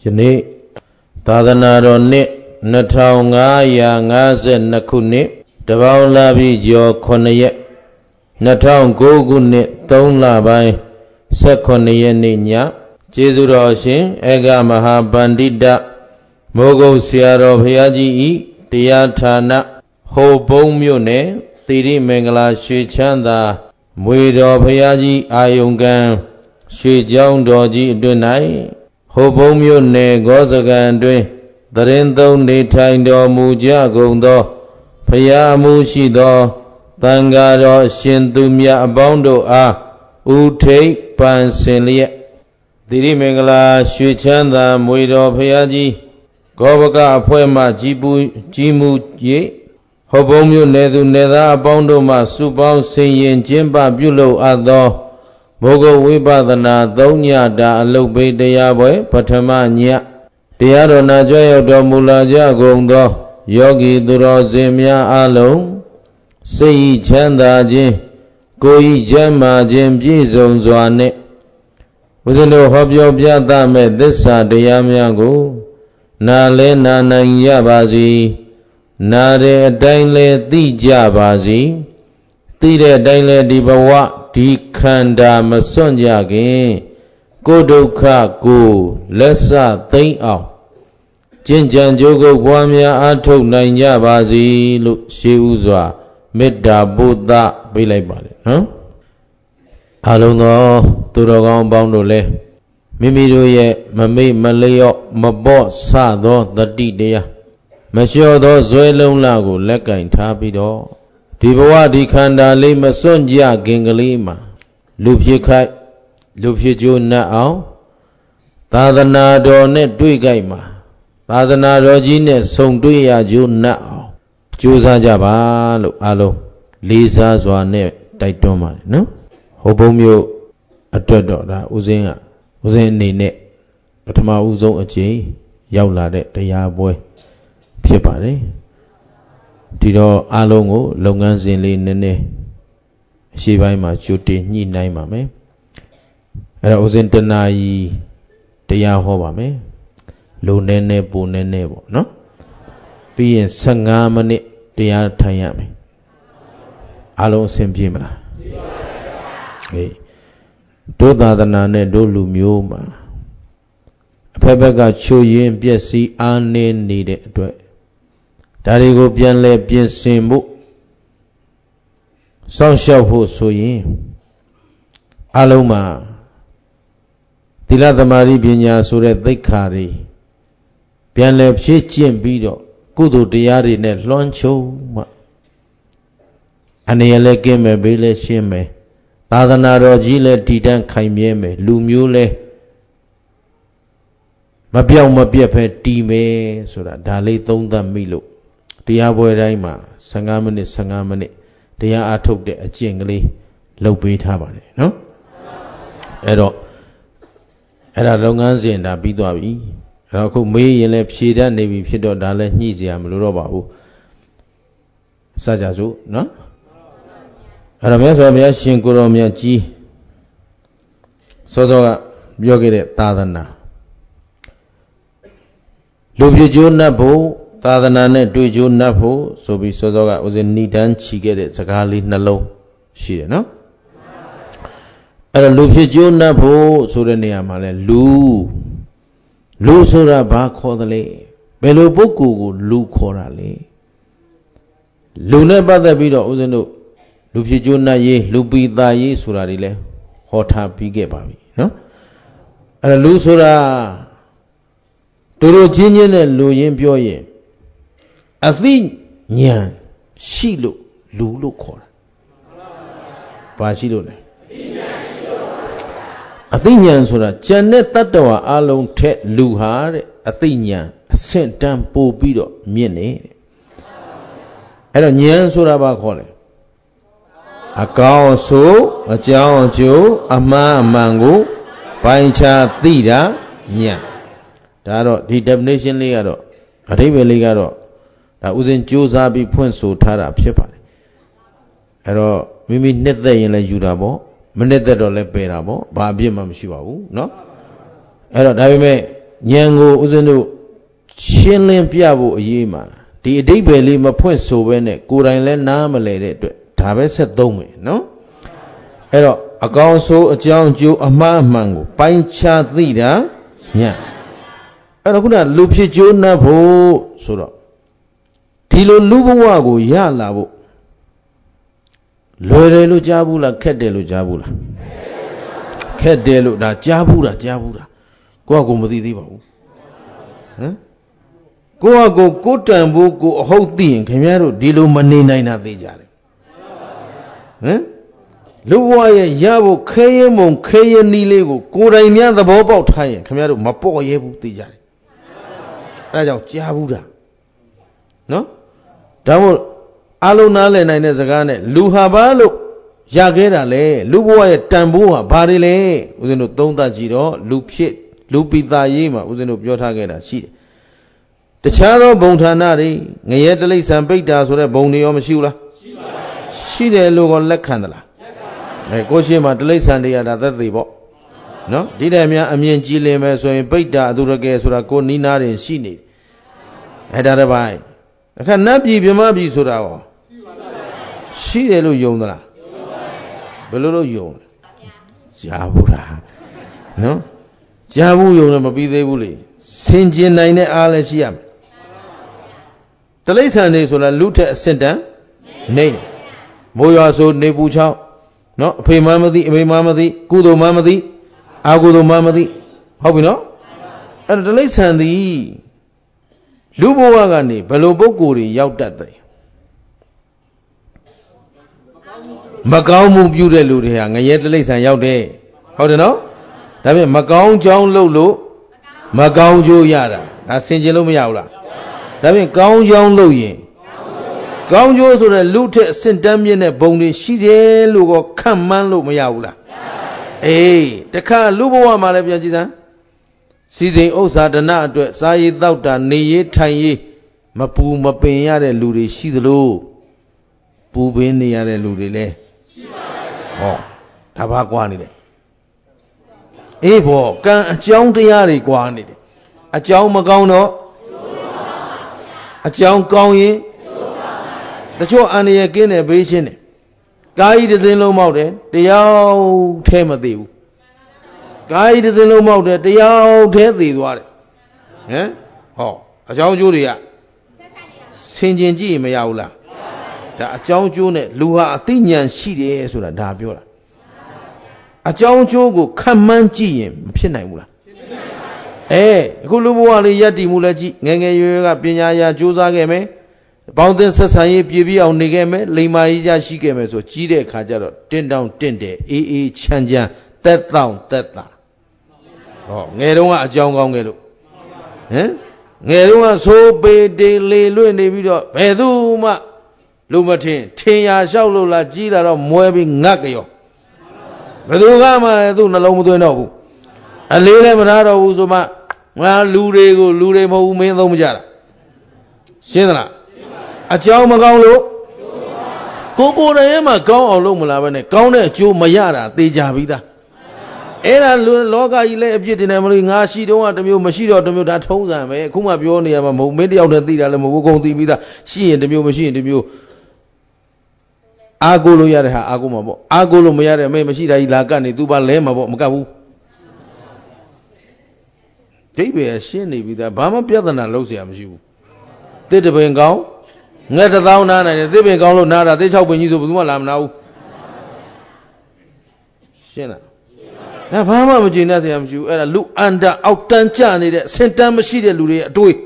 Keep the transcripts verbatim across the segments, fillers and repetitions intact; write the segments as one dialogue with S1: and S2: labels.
S1: ယနေ့သာသနာတော်နှစ်နှစ်ထောင်ငါးရာငါးဆယ်နှစ်ခုနှစ်တပေါင်းလပြည့်ကျော်ခုနှစ်ရက်နှစ်ထောင်ကိုးခုနှစ်သုံးလပိုင်းဆယ့်ခုနှစ်ရက်နေ့ညကျေးဇူးတော်ရှင်ဧကမဟာပန္တိတမိုးကုတ်ဆရာတော်ဘုရားကြီးဤတရားဌာနဟိုဘုံမြို့နယ်သီရိမင်္ဂလာရွှေချမ်းသာမွေတော်ဘုရားကြီးအာယုံကံရွှေကျောင်းတော်ကြီးအတွင်၌ဟိုဘုံမြို့နယ်ဂောဇကံအတွင်သရင်သုံးနေထိုင်တော်မူကြကုန်သောဘုရားမှုရှိသောသံဃာတော်ရှင်သူမြတ်အပေါင်းတို့အားဥထိပ်ပန်ဆင်လျက်သီရိမင်္ဂလာရွှေချမ်းသာမွေတော်ဘုရားကြီးဂောဘကအဖွဲ့မှကြီးပူကြီးမှု၍ဟောဘုံမြို့နယ်သူနယ်သားအပေါင်းတို့မှစုပေါင်းဆင်ရင်ကျင်းပပြုလုပ်အပ်သောမိုးကုတ်ဝိပဿနာသုံးညတာအလုတ်ပိတရားပွဲပထမညတရားတော်နာကြွရောက်တော်မူလာကြကုန်သောယောဂီသူတော်စင်များအလုံးစိတ်ဤချမ်းသာခြင်းကိုယ်ဤကျမ်းမာခြင်းပြည့်စုံစွာနှင့်ဘုရားတို့ဟောပြောပြသမဲ့သစ္စာတရားများကိုနာလဲနာနိုင်ရပါစေနာတဲ့အတိုင်းလဲသိကြပါစေသိတဲ့အတိုင်းလဲဒီဘဝဒီခန္ဓာမစွန့်ကြခင်ကိုယ်ဒုက္ခကိုလက်စသိမ့်အောင်ကျင့်ကြံကြိုးကုပ်ပွားများအားထုတ်နိုင်ကြပါစေလို့ရှေးဥစွာမေတ္တာပို့သပေးလိုက်ပါလေနော်အလုံးသောသူတော်ကောင်းပေါင်းတို့လည်းမိမိတို့ရဲ့မမေ့မလျော့မပေါ့ဆသောတတိတရားမလျှော့သောဇွဲလုံးလကိုလက်ကင်ထားပြီးတော့ဒီဘဝဒီခန္ဓာလေးမစွန့်ကြခင်ကလေးမှာလူဖြစ်ခိုက်လူဖြစ်ကြိုးနှက်အောင်သာသနာတော်နဲ့တွေ့ကြိုက်မှာသာသနာတော်ကြီးနဲ့ဆုံတွေ့ရကြိုးနှက်အောင်ကြိုးစားကြပါလို့အားလုံးလေးစားစွာနဲ့တိုက်တွန်းပါတယ်နော်ဟိုဘုံမျိုးအတွက်တော့ဒါဥစဉ်ကဥစဉ်အနေနဲ့ပထမဦးဆုံးအချိန်ရောက်လာတဲ့တရားပွဲဖြစ်ပါတယ်ဒီတော့အားလုံးကိုလုပ်ငန်းစဉ်လေးနည်းနည်းအရှိပိုင်းမှာကြိုတင်ညှိနှိုင်းပါမယ်အဲ့တော့ဥစဉ်တနာကြီးတရားဟောပါမယ်လုံနေနေပုံနေနေပေါ့နော်ပြီးရင်ဆယ်ငါးမိနစ်တရားထိုင်ရမယ်အားလုံးအဆင်ပြေမလားအေးတို့သာသနာနဲ့တို့လူမျိုးမှာအဖက်ဖက်ကချိုးရင်းပျက်စီးအားနည်းနေတဲ့အတွက်ဒါတွေကိုပြန်လဲပြင်ဆင်ဖို့စောင့်ရှောက်ဖို့ဆိုရင်အလုံးမှာသီလသမာဓိပညာဆိုတဲ့သိက္ခာတွေပြန်လဲဖြည့်ကျင့်ပြီးတော့ကုသိုလ်တရားတွေနဲ့လွှမ်းခြုံမှအနေရလဲကင်းမယ်ဘေးလဲရှင်းမယ်သာသနာတော်ကြီးလဲတည်တံ့ခိုင်မြဲမယ်လူမျိုးလဲမပြောင်းမပြတ်ပဲတည်မယ်ဆိုတာဒါလေးသုံးသပ်မိလို့တရားပွဲတိုင်းမှာဆယ်ငါးမိနစ်ဆယ်ငါးမိနစ်တရားအားထုတ်တဲ့အကျင့်ကလေးလုပ်ပေးထားပါတယ်နော်အဲ့တော့အဲ့ဒါလုပ်ငန်းစဉ်ဒါပြီးသွားပြီအဲ့တော့အခုမေးရင်လည်းဖြေတတ်နေပြီဖြစ်တော့ဒါလည်းညှိစရာမလိုတော့ပါဘူးစကြစို့နော်အဲ့တော့မြတ်စွာဘုရားရှင်ကိုရောမြတ်ကြီးစောစောကပြောခဲ့တဲ့သာသနာလူပြည့်ကျိုးနှပ်ဖို့သာသနာနဲ့တွေ့ကြိုးနှပ်ဖို့ဆိုပြီးစောစောကဥစဉ်ဏိဒန်းချီခဲ့တဲ့စကားလေးနှလုံးရှိတယ်နော်အဲ့တော့လူဖြစ်ကြိုးနှပ်ဖို့ဆိုတဲ့နေရာမှာလဲလူလူဆိုတာဘာခေါ်သလဲဘယ်လိုပုဂ္ဂိုလ်ကိုလူခေါ်တာလဲလူနဲ့ပတ်သက်ပြီးတော့ဥစဉ်တို့လူဖြစ်ကြိုးနှပ်ရေးလူပိတာရေးဆိုတာတွေလဲဟောထားပြီးခဲ့ပါပြီနော်အဲ့တော့လူဆိုတာတို့တို့ချင်းချင်းနဲ့လူရင်းပြောရင်အသိဉာဏ်ရှိလို့လူလို့ခေါ်တာဘာရှိလို့လဲအသိဉာဏ်ဆိုတာဉာဏ်နဲ့တတ္တဝါအလုံးထက်လူဟာတဲ့အသိဉာဏ်အဆင့်တန်းပို့ပြီးတော့မြင့်နေတဲ့အဲ့တော့ဉာဏ်ဆိုတာဘာခေါ်လဲအကောင်းဆိုအကြောင်းအကျိုးအမှားအမှန်ကိုပိုင်းခြားသိတာဉာဏ်ဒါတော့ဒီ definition လေးကတော့အဓိပ္ပာယ်လေးကတော့ဒါဥစဉ်ကြိုးစားပြီးဖွင့်ဆိုထားတာဖြစ်ပါတယ်အဲ့တော့မိမိနှစ်သက်ရင်လည်းယူတာပေါ့မနှစ်သက်တော့လည်းပယ်တာပေါ့ဘာအပြစ်မှမရှိပါဘူးเนาะအဲ့တော့ဒါပေမဲ့ဉာဏ်ကိုဥစဉ်တို့ရှင်းလင်းပြဖို့အရေးမှာဒီအဓိပ္ပာယ်လေးမဖွင့်ဆိုဘဲနဲ့ကိုယ်တိုင်လည်းနားမလည်တဲ့အတွက်ဒါပဲဆက်သုံးမယ်နော်အဲ့တော့အကောင်ဆိုးအကြောင်းအကျိုးအမှားအမှန်ကိုပိုင်းခြားသိတာညအဲ့တော့ခုနလူဖြစ်ကျိုးနှပ်ဖို့ဆိုတော့ဒီလိုလူဘဝကိုရလာဖို့လွယ်တယ်လို့ကြားဘူးလားခက်တယ်လို့ကြားဘူးလားခက်တယ်လို့ဒါကြားဘူးတာကြားဘူးတာကိုယ့်အကူမသိသေးပါဘူးဟမ်ကိုယ့်အကူကိုတန်ဖို့ကိုအဟုတ်သိရင်ခင်ဗျားတို့ဒီလိုမနေနိုင်တာသိကြတယ်ဟမ်လူဘဝရဲ့ရဖို့ခဲရင်မုံခဲရင်နီးလေးကိုကိုယ်တိုင်များသဘောပေါက်ထားရင်ခင်ဗျားတို့မပေါ့ရဲဘူးသိကြတယ်အဲဒါကြောင့်ကြားဘူးတာနော်ဒါမို့အလုံးနားလည်နိုင်တဲ့စကားနဲ့လူဟာဘာလို့ရခဲ့တာလဲလူဘဝရဲ့တန်ဖိုးဟာဘာတွေလဲဦးဇင်းတို့သုံးသပ်ကြည့်တော့လူဖြစ်လူပိသားရေးမှာဦးဇင်းတို့ပြောထားခဲ့တာရှိတယ်တခြားသောဘုံဌာနတွေငရဲတိလိစ္ဆာန်ပိဋ္ဌာဆိုတဲ့ဘုံတွေရောမရှိဘူးလားရှိပါဘူးရှိတယ်လို့ကလက်ခံသလားလက်ခံပါဘူးအဲကိုရှိမှတိလိစ္ဆာန်တွေကဒါသက်သေပေါ့နော်ဒီတည်းများအမြင်ကြည်လင်မယ်ဆိုရင်ပိဋ္ဌာအသူရကယ်ဆိုတာကိုနီးနာတင်ရှိနေတယ်အဲဒါတပိုင်းအခါနတ်ပြည်မြမပြည်ဆိုတာရောရှိတယ်လို့ယုံသလားဘယ်လိုလို့ယုံလဲကြားဘူးလားနော်ကြားဘူးယုံလည်းမပြီးသေးဘူးလေဆင်ကျင်နိုင်တဲ့အားလည်းရှိရမယ်တိလိစ္ဆာန်တွေဆိုတာလူထက်အဆင့်တန်းနေမိုးရွာဆိုနေပူချောင်းနော်အဖေမမသိအမေမမသိကုသိုလ်မမသိအာကုသိုလ်မမသိဟုတ်ပြီနော်အဲ့ဒါတိလိစ္ဆာန်သည်လူဘဝကနေဘယ်လိုပုဂ္ဂိုလ်တွေရောက်တတ်တယ်မကောင်းမှုပြုတဲ့လူတွေဟာငရဲတိလိစ္ဆာန်ရောက်တယ်ဟုတ်တယ်နော်ဒါဖြင့်မကောင်းကြောင်းလုပ်လို့မကောင်းကျိုးရတာဒါဆင်ခြင်လို့မရဘူးလားဒါဖြင့်ကောင်းကြောင်းလုပ်ရင်ကောင်းကျိုးဆိုတဲ့လူထက်အဆင့်တန်းမြင့်တဲ့ဘုံတွေရှိတယ်လို့ကခန့်မှန်းလို့မရဘူးလားအေးတခါလူဘဝမှာလည်းပြန်ကြည့်စမ်းစီစဉ်ဥစ္စာဒနာအတွက်စားရည်တောက်တာနေရည်ထိုင်ရည်မပူမပင်ရတဲ့လူတွေရှိသလိုပူပင်နေရတဲ့လူတွေလည်းရှိပါဘူးဟောဒါဘာကွာနေလဲအေးဘောကံအကြောင်းတရားတွေကွာနေတယ်အကြောင်းမကောင်းတော့အကြောင်းကောင်းရင်တချို့အန္တရာယ်ကင်းတယ်ဘေးရှင်းတယ်ကာယီတစ်စင်းလုံးမောက်တယ်တရားထဲမသိဘူးကာယီတစ်စင်းလုံးမောက်တယ်တရားထဲသိသွားတယ်ဟမ်ဟောအကြောင်းကျိုးတွေကဆင်ခြင်ကြည့်ရင်မရဘူးလားဒါအကြောင်းကျိုးနဲ့လူဟာအသိဉာဏ်ရှိတယ်ဆိုတာဒါပြောတာအကြောင်းကျိုးကိုခံမှန်းကြည့်ရင်မဖြစ်နိုင်ဘူးလားအဲအခုလူဘဝလေးယက်တည်မှုလည်းကြည့်ငယ်ငယ်ရွယ်ရွယ်ကပညာရာကြိုးစားခဲ့မယ်ပေါင်းသင်းဆက်ဆံရေးပြည့်ပြည့်အောင်နေခဲ့မယ်လိမ္မာရေးကြရှိခဲ့မယ်ဆိုကြီးတဲ့အခါကျတော့တင့်တောင်တင့်တယ်အေးအေးချမ်းချမ်းတက်တောင့်တက်တာဟောငယ်တုန်းကအကြောင်းကောင်းခဲ့လို့ဟမ်ငယ်တုန်းကဆိုးပေတေလေလွင့်နေပြီးတော့ဘယ်သူမှလူမထင်ထင်ရလျှောက်လို့လားကြီးလာတော့မွဲပြီးငတ်ကြောဘယ်သူကမှလည်းသူ့နှလုံးမသွင်းတော့ဘူးအလေးလည်းမထားတော့ဘူးဆိုမှငါလူတွေကိုလူတွေမဟုတ်ဘူးမင်းသုံးမကြတာရှင်းသလားအကြောင်းမကောင်းလို့ကိုကိုယ်တိုင်မှကောင်းအောင်လုပ်မလားပဲနဲ့ကောင်းတဲ့အကျိုးမရတာသေချာပြီးသားအဲ့ဒါလောကကြီးလည်းအပြစ်တင်တယ်မလို့ငါရှိတော့တမျိုးမရှိတော့တမျိုးဒါထုံးစံပဲအခုမှပြောနေရမှာမဟုတ်မင်းတယောက်တည်းသိတာလည်းမဟုတ်ဘူးကုန်သိပြီးသားရှိရင်တမျိုးမရှိရင်တမျိုးအာကိုလို့ရတဲ့ဟာအာကိုမှာပေါ့အာကိုလို့မရတဲ့မေမရှိတာကြီးလာကတ်နေသူပါလဲမှာပေါ့မကတ်ဘူးဒိဗေရှင်းနေပြီးသားဘာမှပြဿနာလုံးเสียမရှိဘူးတစ်တပင်ကောင်းငှက်တစ်သောင်းနားနိုင်တယ်တစ်ပင်ကောင်းလို့နားတာတစ်ချောက်ပင်ကြီးဆိုဘယ်သူမှလာမနာဘူးရှင်းလားဒါဘာမှမကျင်တတ်เสียမရှိဘူးအဲ့ဒါလူအန္တအောက်တန်းကျနေတဲ့စင်တန်းမရှိတဲ့လူတွေအတွေ့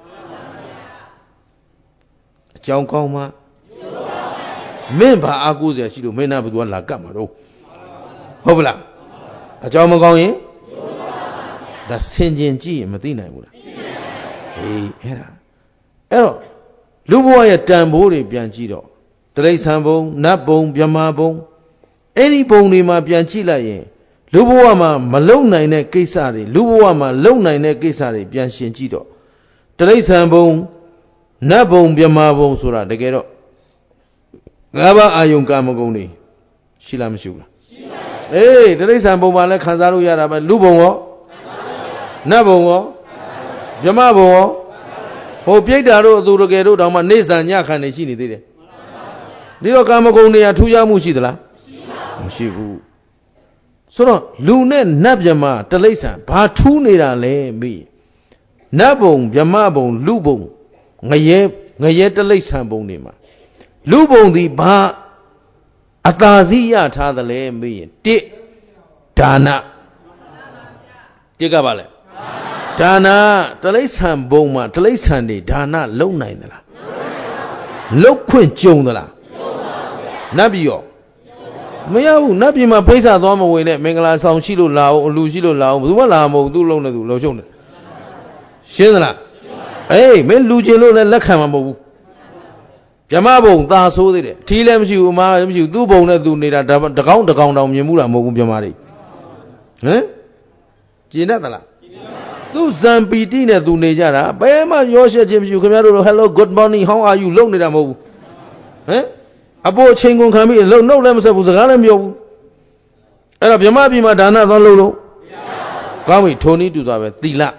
S1: အကြောင်းကောင်းမှမင်းဘာအားကိုးเสียရှိလို့မင်းနာဘယ်သူကလာကတ်မှာတော့ဟုတ်ပလားအကြောင်းမကောင်းရင်ဒါဆင်ကျင်ကြည့်ရင်မသိနိုင်ဘူးလားအေးအဲ့ဒါအဲ့တော့လူဘဝရဲ့တန်ဖိုးတွေပြန်ကြည့်တော့တိရစ္ဆာန်ဘုံနတ်ဘုံမြမဘုံအဲ့ဒီဘုံတွေမှာပြန်ကြည့်လိုက်ရင်လူဘဝမှာမလုံနိုင်တဲ့ကိစ္စတွေလူဘဝမှာလုံနိုင်တဲ့ကိစ္စတွေပြန်ရှင်ကြည့်တော့တိရစ္ဆာန်ဘုံနတ်ဘုံမြမဘုံဆိုတာတကယ်တော့ငါးပါးအာယုံကာမဂုဏ်တွေရှိလားမရှိဘူးလားရှိပါဘူးအေးတိရစ္ဆာန်ဘုံမှာလည်းခံစားလို့ရတာပဲလူဘုံရောနတ်ဘုံရော Jama bo, ho piedaro do gero dama nesa nyakan ne shini de. Dilo kama kone ya tuya mushidla. Mushibu. So lune nab jama talisa ba tu nira le mi. Nabong jama bong lubong ngaye ngaye talisa bong ni ma. Lubong di ba ataziya tha de le mi ti dana. Tiga ba le. Dana talisa bong ma talisa ni dana long nai de la. Lok khwint jong de la. Nabi yo. Mayahu nabi ma paisa do ma we ne mingala saung shi lo la o lu shi lo la o bu ma la mo tu long ne tu lo shong ne. Shin da la. Eh men lu chin lo le lak khan ma mo bu. Pyama bong ta so de de. Thi le mshi bu ma mshi bu tu bong ne tu ne da da kaung da kaung taw myin mu la mo bu pyama de. Hn? Jin da la. Tu zan pi ti ne tu ne ja da. Bae ma yo shet chin mshi khmya lo hello good morning how are you long ne da mo bu. Hn? Abo chingon khan mi lo no le ma set bu saka le myo bu. Ai da pyama pi ma dana thaw lo lo. Kaung mi thoni tu twa be thila.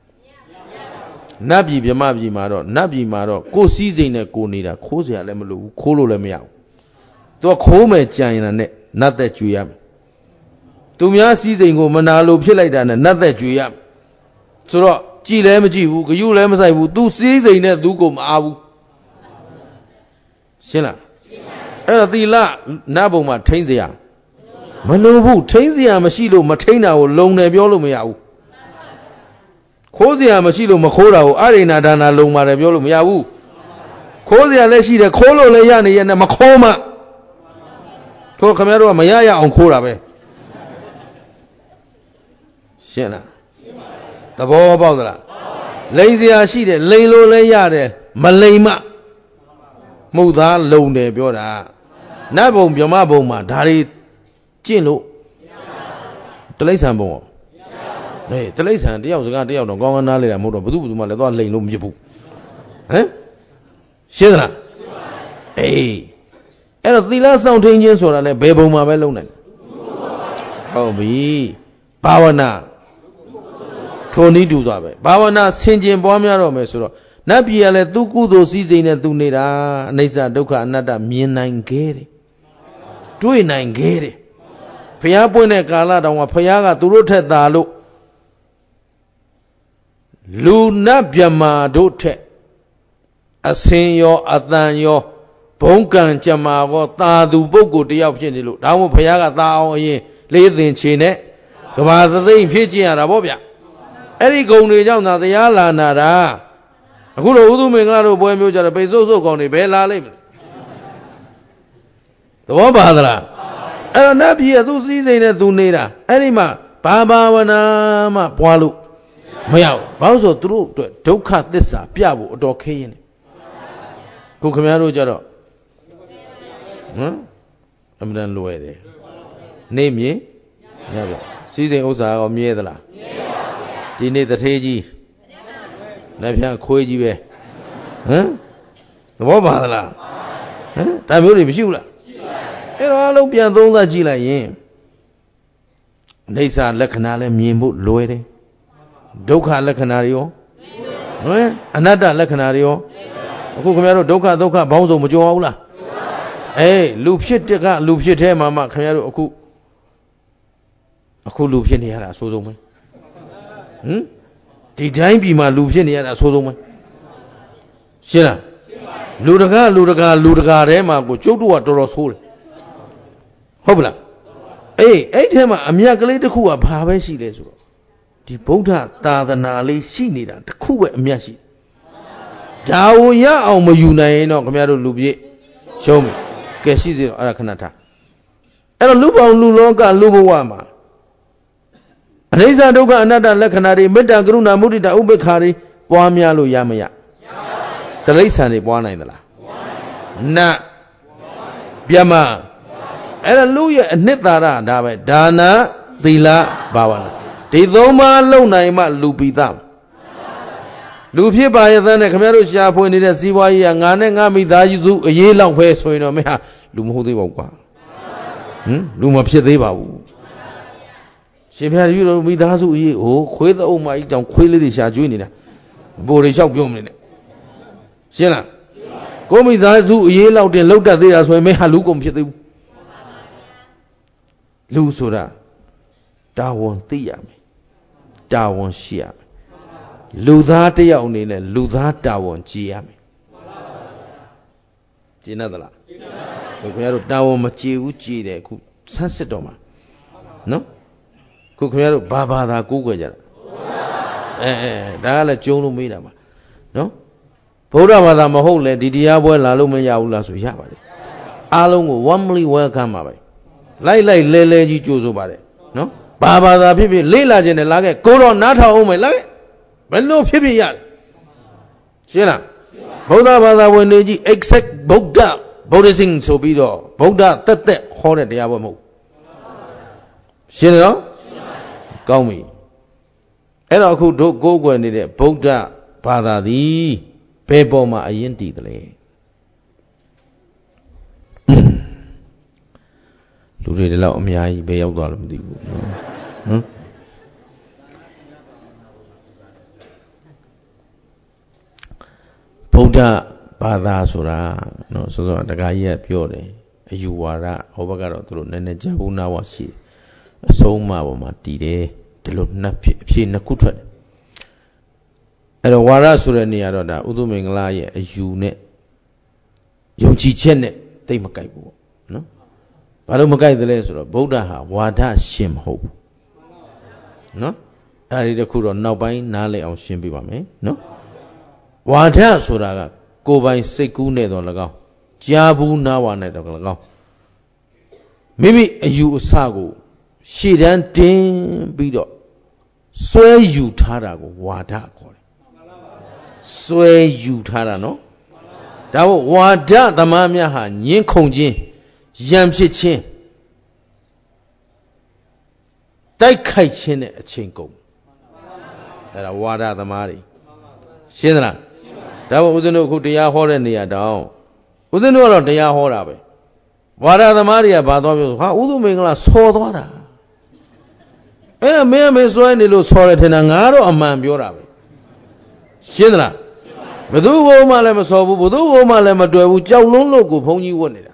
S1: Nabi pyama pi ma do nabi ma do ko si sein ne ko ni da kho sia le ma lo bu kho lo le ma ya bu. Tu kho me jan yin ne nat that jwe ya. Tu mya si sein ko ma na lo phit lai da ne nat that jwe ya. So do ji le ma ji bu gyu le ma sai bu tu si sein ne tu ko ma a bu. Shin la. Ai da thila na bong ma thain sia. Ma lo bu thain sia ma shi lo ma thain da ko long ne pyo lo ma ya bu. Kho sia ma shi lo ma kho da ko arina dana long ma le pyo lo ma ya bu. Kho sia le shi de kho lo le ya ne ye ne ma kho ma. Tho khmya do ma ya ya aung kho da be. Shin la. Tabo pauk da la. Lain sia shi de lain lo le ya de ma lain ma. Mou tha long ne pyo da. Na bong pyama bong ma da ri chin lo. Talaisan bong. Eh talaisan tayaw saka tayaw do kaung na le da mo do badu badu ma le twa lain lo ma phit bu. Hn? Shin da la. Eh. Ai da thila saung thain chin so da le be bong ma be long nai. Hou bi. Bhavana. Thoni tu twa be. Bhavana sin chin pwa mya do me so do nabi ya le tu ku do si sein ne tu ne da anaisa dukha anatta myin nain ge de. Twai nain ge de. Phaya pwin ne kala taw ma phaya ka tu lo thet tha lo lu nat pyama do thet asin yo athan yo bong kan chama ko ta tu pukkol tayaw phit ne lo da mo phaya ka tha aung ayin le thin che ne ka ba thathian phit chin ya da po bya. Ai di gong ne jaung tha taya la na da. Aku lo udu mingla do boy myo ja da pai so so kaung ni be la lai ma. Tawo ba da la. Ai da nabi ya tu si sein ne tu ne da. Ai di ma ba bhavana ma pwa lo ma ya bu. Ba so tu lo twet dukha thissa pya bu ator khin yin ne. Ku khmya do ja do. Hn? Amadan lwe de. Ne myin nya bya. Si seinဥစ္စာko mye da la. Di ne thathe ji. Na phya khwe ji be. Hn? Thabo ba da la. Hn? Da myo de ma shi bu la? Ai do a long pyan thong that ji lai yin. Naisa lakhana le myin pho lwe de. Dukha lakhana ri yo. Hn? Anatta lakhana ri yo. Aku khmya do dukha dukha baung song ma jaw aw la? Eh lu phit tet ka lu phit the ma ma khmya do aku aku lu phit ne ya da a so song me. Hn? Di dain pi ma lu phit ne ya da a so song me. Shin la. Lu daga lu daga lu daga the ma ko chou tu wa tor tor so le.ဟုတ်ပလားအေးအဲ့ထဲမှာအမြတ်ကလေးတစ်ခုကဘာပဲရှိလဲဆိုတော့ဒီဗုဒ္ဓသာသနာလေးရှိနေတာတစ်ခုပဲအမြတ်ရှိဒါကိုရအောင်မယူနိုင်ရင်တော့ခင်ဗျားတို့လူပြည့်ရှုံးပြီကဲရှိစေတော့အဲ့ဒါခဏထားအဲ့တော့လူပေါင်းလူလောကလူဘဝမှာအနိစ္စဒုက္ခအနတ္တလက္ခဏာတွေမေတ္တာကရုဏာမုဒိတာဥပေက္ခာတွေပွားများလို့ရမရတိရစ္ဆာန်တွေပွားနိုင်သလားနတ်ပြမအဲ့ဒါလူရဲ့အနှစ်သာရဒါပဲဒါနသီလဘာဝနာဒီသုံးပါးလုံနိုင်မှလူပိသလူဖြစ်ပါရဲ့တဲ့ခင်ဗျားတို့ရှာဖွေနေတဲ့စီးပွားရေးကငါနဲ့ငါမိသားစုအရေးလောက်ပဲဆိုရင်တော့မင်းဟာလူမဟုတ်သေးပါဘူးကွာဟမ်လူမဖြစ်သေးပါဘူးရှင်ဖျားကြီးတို့မိသားစုအရေးဟိုခွေးသအုပ်မကြီးတောင်ခွေးလေးတွေရှာကျွေးနေတာ
S2: bồ đề shop biom này xem nào có mấy giá dụ ý lâu tiền lâu trả tiền là rồi mấy hà lú cùngဖြစ်tiêu lú số ra đào hoàng tí à mày đào hoàng xì à mày lú giá tí à ông này là lú giá đào hoàng chi à mày chỉ nói là cô khuyên rồi đào hoàng mà chiếu chi đấy cô sát xét đó mà nó cô khuyên rồi ba ba ta cô cái gì ê đó là chung luôn mấy đó mà nó bố ra mà ta mà hôn lên đi đi áo bơi là lúc mấy áo là sủi nhá vậy alo ngủ warmly welcome mà vậy lấy lấy lê lê gì chú số vậy nó ba ba ta phía phía lấy là gì này là cái cô đó nát thao ông mày lấy bên lô phía phía vậy xem nào bố ra mà ta quên đi gì exact bố ra bố ra sinh số bị đó bố ra tất tất khó để đi áo bơi mù xem đó câu miအဲ့တော့အခုတို့ကိုးကွယ်နေတဲ့ဗုဒ္ဓဘာသာသည်ဘယ်ပေါ်မှာအရင်တည်တယ်လဲလူတွေတလောက်အများကြီးပဲရောက်သွားလို့မသိဘူးနော်ဟမ်ဗုဒ္ဓဘာသာဆိုတာနော်စောစောတခါကြီးကပြောတယ်အယူဝါဒဟောဘက်ကတော့သူတို့နည်းနည်းကြာဘူးနာဝရှိအဆုံးအမပေါ်မှာတည်တယ်ဒီလိုနှစ်ဖြစ်အဖြစ်နှစ်ခုထွက်တယ်အဲ့တော့ဝါရဆိုတဲ့နေရာတော့ဒါဥသုမင်္ဂလာရဲ့အယူနဲ့ယုံကြည်ချက်နဲ့တိတ်မကိုက်ဘူးပေါ့နော်ဘာလို့မကိုက်သလဲဆိုတော့ဗုဒ္ဓဟာဝါဒရှင်မဟုတ်ဘူးနော်အဲ့ဒီတခုတော့နောက်ပိုင်းနားလည်အောင်ရှင်းပြပါမယ်နော်ဝါဒဆိုတာကကိုယ်ပိုင်စိတ်ကူးနဲ့တော့၎င်းကြားဘူးနားဝါနဲ့တော့၎င်းမိမိအယူအဆကိုရှေ့တန်းတင်ပြီးတော့စွဲယူထားတာကိုဝါဒခေါ်တယ်စွဲယူထားတာနော်ဒါမို့ဝါဒသမားများဟာညှင်းခုန်ခြင်းရံဖြစ်ခြင်းတိုက်ခိုက်ခြင်းနဲ့အချိန်ကုန်အဲ့ဒါဝါဒသမားတွေရှင်းသလားဒါမို့ဦးဇင်းတို့အခုတရားဟောတဲ့နေရာတောင်ဦးဇင်းတို့ကတော့တရားဟောတာပဲဝါဒသမားတွေကဘာသွားပြောဟာဥသုမင်္ဂလာဆော်သွားတာအဲ့ဒါမင်းအမေစွဲနေလို့ဆော်ရထင်တာငါတော့အမှန်ပြောတာပဲရှင်းသလားဘယ်သူ့ကိုမှလည်းမဆော်ဘူးဘယ်သူ့ကိုမှလည်းမတွေ့ဘူးကြောက်လုံးလို့ကိုဘုန်းကြီးဝတ်နေတာ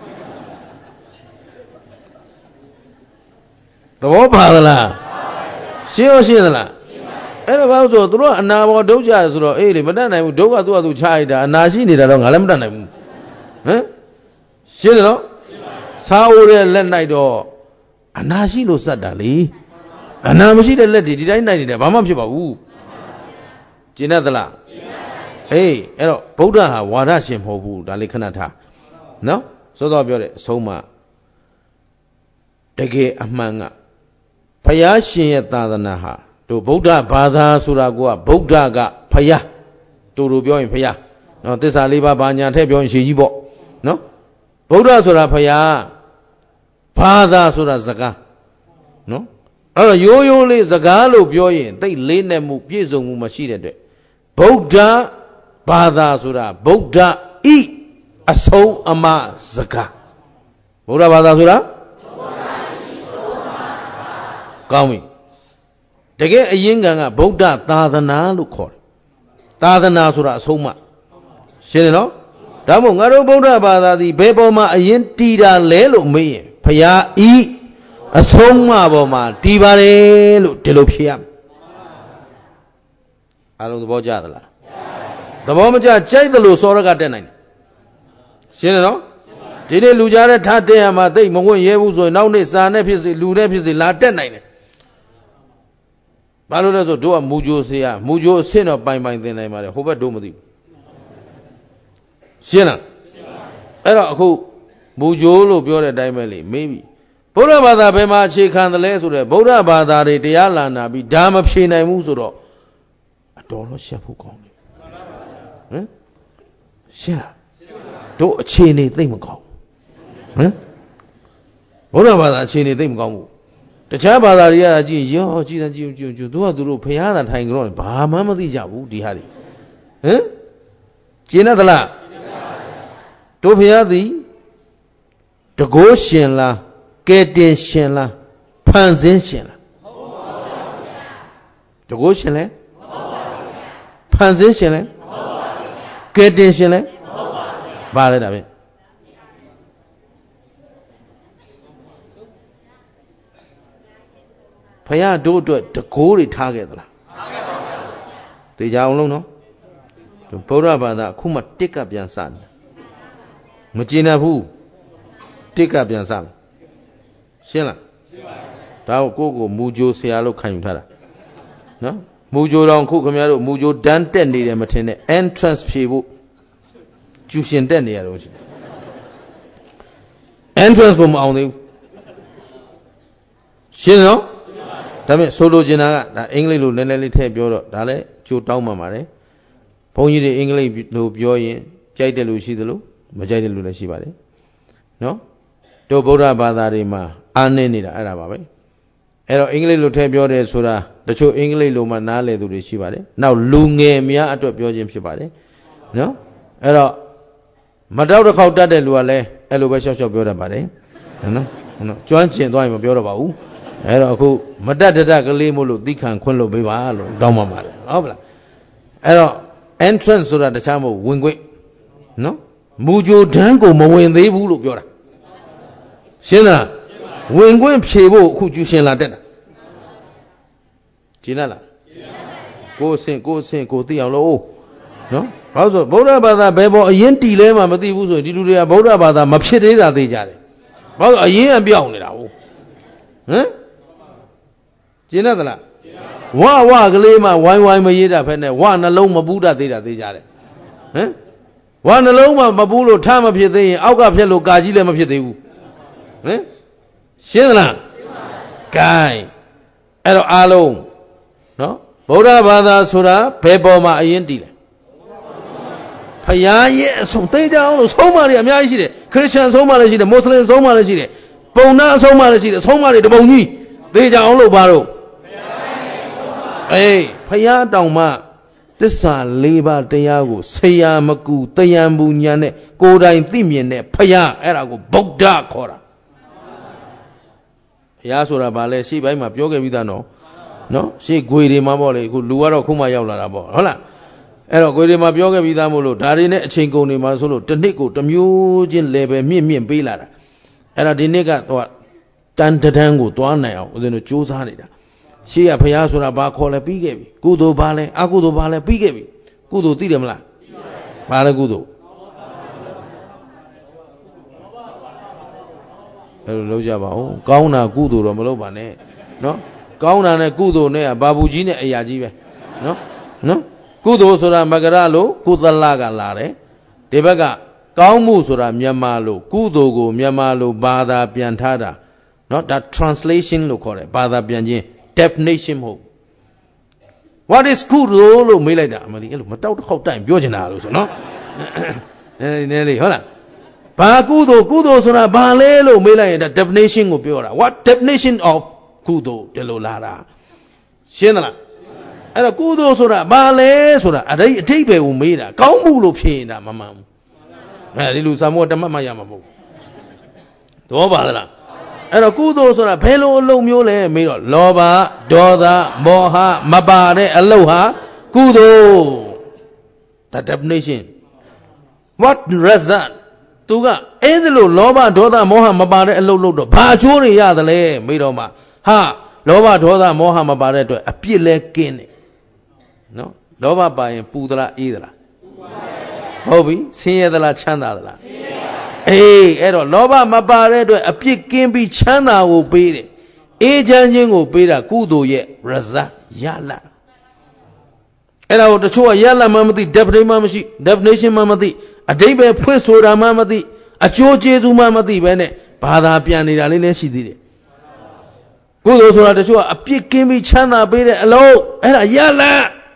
S2: သဘောပါသလားရှင်းရောရှင်းသလားအဲ့တော့ဘာလို့ဆိုသူတို့အနာဘောဒုက္ခကြဆိုတော့အေးလေမတတ်နိုင်ဘူးဒုက္ခသူ့ဟာသူချရတာအနာရှိနေတာတော့ငါလည်းမတတ်နိုင်ဘူးဟမ်ရှင်းတယ်နော်စားအိုးတဲ့လက်၌တော့အနာရှိလို့စက်တာလေအနာမရှိတဲ့လက်တွေဒီတိုင်းနိုင်နေတယ်ဘာမှဖြစ်ပါဘူးကျင်တတ်သလားအေးအဲ့တော့ဗုဒ္ဓဟာဝါဒရှင်မဟုတ်ဘူးဒါလေးခဏထားနော်စောစောပြောတဲ့အဆုံးမှာတကယ်အမှန်ကဘုရားရှင်ရဲ့သာသနာဟာတို့ဗုဒ္ဓဘာသာဆိုတာကဗုဒ္ဓကဘုရားတူတူပြောရင်ဘုရားနော်သစ္စာလေးပါးဘာညာထည့်ပြောရင်ရှည်ကြီးပေါ့နော်ဗုဒ္ဓဆိုတာဘုရားဘာသာဆိုတာစကားနော်အဲ့တော့ရိုးရိုးလေးစကားလို့ပြောရင်သိလေးနဲ့မှုပြည့်စုံမှုမရှိတဲ့အတွက်ဗုဒ္ဓဘာသာဆိုတာဗုဒ္ဓဤအဆုံးအမစကားဗုဒ္ဓဘာသာဆိုတာကောင်းပြီတကယ်အရင်ကကဗုဒ္ဓသာသနာလို့ခေါ်တယ်သာသနာဆိုတာအဆုံးအမရှင်းတယ်နော်ဒါမို့ငါတို့ဗုဒ္ဓဘာသာသည်ဘယ်ပေါ်မှာအရင်တည်တာလဲလို့မေးရင်ဖရာဤအဆုံးအမပေါ်မှာတည်ပါတယ်လို့ဒီလိုဖြေရမယ်အားလုံးသဘောကျသလားသဘောမကျကြိုက်သလိုစောရကတက်နိုင်တယ်ရှင်းတယ်နော်ဒီနေ့လူကြားတဲ့ထားတဲ့ရမှာသိမဝင်ရဲဘူးဆိုရင်နောက်နေ့စာနဲ့ဖြစ်စေလူနဲ့ဖြစ်စေလာတက်နိုင်တယ်ဘာလို့လဲဆိုတို့ကမူဂျိုဆေးရမူဂျိုအဆင့်တော့ပိုင်ပိုင်သင်နိုင်ပါတယ်ဟိုဘက်တို့မသိဘူးရှင်းလားအဲ့တော့အခုမူဂျိုလို့ပြောတဲ့အတိုင်းပဲလေမေးပြီဗုဒ္ဓဘာသာဘယ်မှာအခြေခံတယ်လဲဆိုတော့ဗုဒ္ဓဘာသာတွေတရားလာနာပြီးဒါမဖြေနိုင်ဘူးဆိုတော့အတော်တော့ရှက်ဖို့ကောင်းတယ်ဟမ်ရှင်းလားတို့အခြေအနေသိမကောင်းဟမ်ဗုဒ္ဓဘာသာအခြေအနေသိမကောင်းဘူးတခြားဘာသာတွေကကြည့်ရောကြည့်တယ်ကြည့်ကြည့်ကြည့်သူကသူတို့ဖျားတာထိုင်ကြတော့ဘာမှမသိကြဘူးဒီဟာတွေဟမ်ကျင်သလားတို့ဖျားသည်တကိုးရှင်လားကဲတင်ရှင်လားဖန်ဆင်းရှင်လားတကိုးရှင်လဲဖန်ဆင်းရှင်လဲကဲတင်ရှင်လဲပါလဲဒါပဲဖယားတို့အတွက်တကိုးတွေထားခဲ့သလားထားခဲ့ပါဘူးသိကြအောင်လုံးနော်ဗုဒ္ဓဘာသာအခုမှတစ်ကပြန်စတယ်မကျင်တတ်ဘူးတစ်ကပြန်စမယ်ရှင်းလားဒါကိုကိုကိုမူဂျိုဆရာလို့ခံယူထားတာနော်မူဂျိုတော်ခုခင်ဗျားတို့မူဂျိုတန်းတက်နေတယ်မထင်နဲ့ entrance ဖြေဖို့ကျူရှင်တက်နေရတော့ရှိတယ် entrance ကိုမအောင်သေးဘူးရှင်းနော်ဒါပေမဲ့ဆိုလိုချင်တာကဒါအင်္ဂလိပ်လိုနည်းနည်းလေးထည့်ပြောတော့ဒါလည်းကြိုတောင်းမှပါတယ်ဘုန်းကြီးတွေအင်္ဂလိပ်လိုပြောရင်ကြိုက်တယ်လို့ရှိသလိုမကြိုက်တယ်လို့လည်းရှိပါတယ်နော်တို့ဗုဒ္ဓဘာသာတွေမှာအားနည်းနေတာအဲ့ဒါပါပဲအဲ့တော့အင်္ဂလိပ်လိုထည့်ပြောတယ်ဆိုတာတချို့အင်္ဂလိပ်လိုမှနားလည်သူတွေရှိပါတယ်နောက်လူငယ်များအတွက်ပြောခြင်းဖြစ်ပါတယ်နော်အဲ့တော့မတောက်တစ်ခေါက်တတ်တဲ့လူကလည်းအဲ့လိုပဲရှော့ရှော့ပြောတတ်ပါတယ်နော်နော်ကျွမ်းကျင်သွားရင်မပြောတော့ပါဘူးအဲ့တော့အခုမတတ်တတ်ကလေးမို့လို့သီးခံခွင့်လို့ပေးပါလို့တောင်းပါပါတယ်ဟုတ်ပလားအဲ့တော့ entrance ဆိုတာတခြားမဟုတ်ဝင်ခွင့်နော်မူကြိုတန်းကိုမဝင်သေးဘူးလို့ပြောတာရှင်းလားဝင်ခွင့်ဖြေဖို့အခုကျူရှင်လာတက်တာရှင်းလားကိုယ်အဆင့်ကိုယ်အဆင့်ကိုသိအောင်လို့နော်ဘာလို့ဆိုဗုဒ္ဓဘာသာဘယ်ပေါ်အရင်တီလဲမှမသိဘူးဆိုရင်ဒီလူတွေကဗုဒ္ဓဘာသာမဖြစ်သေးတာသိကြတယ်ဘာလို့အရင်အပြောင်းနေတာဟုတ်ဟမ်ရှင်းသလားဝဝကလေးမှဝိုင်းဝိုင်းမရေးတာဖက်နဲ့ဝနှလုံးမပူးတတ်သေးတာသိကြတယ်ဟမ်ဝနှလုံးမှမပူးလို့ထမဖြစ်သေးရင်အောက်ကဖြစ်လို့ကာကြီးလည်းမဖြစ်သေးဘူးဟမ်ရှင်းသလားဂိုင်းအဲ့တော့အားလုံးနော်ဗုဒ္ဓဘာသာဆိုတာဘယ်ပေါ်မှာအရင်တည်လဲဖယားရဲ့အဆုံးသိကြအောင်လို့ဆုံးမတွေအများကြီးရှိတယ်ခရစ်ယာန်ဆုံးမလည်းရှိတယ်မွတ်စလင်ဆုံးမလည်းရှိတယ်ပုံနာအဆုံးမလည်းရှိတယ်ဆုံးမတွေတပုံကြီးသိကြအောင်လို့ပါတော့အေးဖယားတောင်မှသစ္စာလေးပါးတရားကိုဆရာမကူတယံဘူးညာနဲ့ကိုယ်တိုင်သိမြင်တဲ့ဖယားအဲ့ဒါကိုဗုဒ္ဓခေါ်တာဖယားဆိုတာဗာလဲရှေ့ပိုင်းမှာပြောခဲ့ပြီးသားနော်နော်ရှေ့ဂွေတွေမှာပေါ့လေအခုလူကတော့ခုမှရောက်လာတာပေါ့ဟုတ်လားအဲ့တော့ဂွေတွေမှာပြောခဲ့ပြီးသားမို့လို့ဒါတွေနဲ့အချိန်ကုန်တွေမှာဆိုလို့တစ်နှစ်ကိုတစ်မျိုးချင်း level မြင့်မြင့်ပေးလာတာအဲ့ဒါဒီနှစ်ကတော့တန်တန်းကိုသွားနိုင်အောင်ဦးဇင်းတို့စူးစမ်းနေတာရှေ့ကဖယားဆိုတာဘာခေါ်လဲပြီးခဲ့ပြီကုသိုလ်ဘာလဲအကုသိုလ်ဘာလဲပြီးခဲ့ပြီကုသိုလ်သိတယ်မလားဘာလဲကုသိုလ်အဲ့လိုလုပ်ကြပါဦးကောင်းတာကုသိုလ်တော့မလုပ်ပါနဲ့နော်ကောင်းတာနဲ့ကုသိုလ်နဲ့ဘာဘူးကြီးနဲ့အရာကြီးပဲနော်နော်ကုသိုလ်ဆိုတာမကရလို့ကုသလကလာတယ်ဒီဘက်ကကောင်းမှုဆိုတာမြန်မာလို့ကုသိုလ်ကိုမြန်မာလို့ဘာသာပြန်ထားတာနော်ဒါ translation လို့ခေါ်တယ်ဘာသာပြန်ခြင်း definition မဟုတ် what is good လို့မေးလိုက်တာအမလီအဲ့လိုမတောက်တစ်ခေါက်တိုင်ပြောချင်တာလို့ဆိုနော်အဲဒီနည်းလေးဟုတ်လားဘာကုသိုလ်ကုသိုလ်ဆိုတာဘာလဲလို့မေးလိုက်ရင်ဒါ definition ကိုပြောတာ what definition of ကုသိုလ်တယ်လို့လာတာရှင်းသလားအဲ့တော့ကုသိုလ်ဆိုတာဘာလဲဆိုတာအတိတ်အထိပ္ပယ်ကိုမေးတာကောင်းမှုလို့ဖြေနေတာမမှန်ဘူးအဲဒီလူစာမို့တမတ်မှရမှာမဟုတ်တော့ပါလားအဲ့တော့ကုသိုလ်ဆိုတာဘယ်လိုအလုပ်မျိုးလဲမေးတော့လောဘဒေါသမောဟမပါတဲ့အလုပ်ဟာကုသိုလ်ဒါ definition what result သူကအဲ့ဒါလို့လောဘဒေါသမောဟမပါတဲ့အလုပ်လုပ်တော့ဘာအကျိုးတွေရသလဲမေးတော့မှဟာလောဘဒေါသမောဟမပါတဲ့အတွက်အပြစ်လဲကင်းတယ်နော်လောဘပါရင်ပူသလားအေးသလားဟုတ်ပြီဆင်းရဲသလားချမ်းသာသလားအေးအဲ့တော့လောဘမပါတဲ့အတွက်အပြစ်ကင်းပြီးချမ်းသာကိုပေးတယ်အေးချမ်းခြင်းကိုပေးတာကုသိုလ်ရဲ့ result ရလာအဲ့ဒါကိုတချို့ကရလာမှမသိ definition မှမရှိ definition မှမသိအဓိပ္ပာယ်ဖွင့်ဆိုတာမှမသိအကျိုးကျေးဇူးမှမသိပဲနဲ့ဘာသာပြန်နေတာလေးလည်းရှိသေးတယ်ကုသိုလ်ဆိုတာတချို့ကအပြစ်ကင်းပြီးချမ်းသာပေးတဲ့အလုပ်အဲ့ဒါရလာ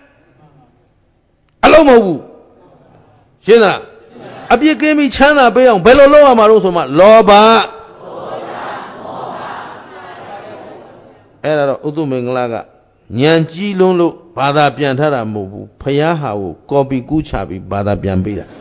S2: အလုပ်မဟုတ်ဘူးရှင်းသလားအပြစ်ကင်းပြီးချမ်းသာပေးအောင်ဘယ်လိုလုပ်ရမှာလို့ဆိုမှလောဘအဲ့ဒါတော့ဥဒ္ဓမင်္ဂလာကဉာဏ်ကြီးလွန်းလို့ဘာသာပြန်ထားတာမဟုတ်ဘူးဖယားဟာကိုကော်ပီကူးချပြီးဘာသာပြန်ပေးတာ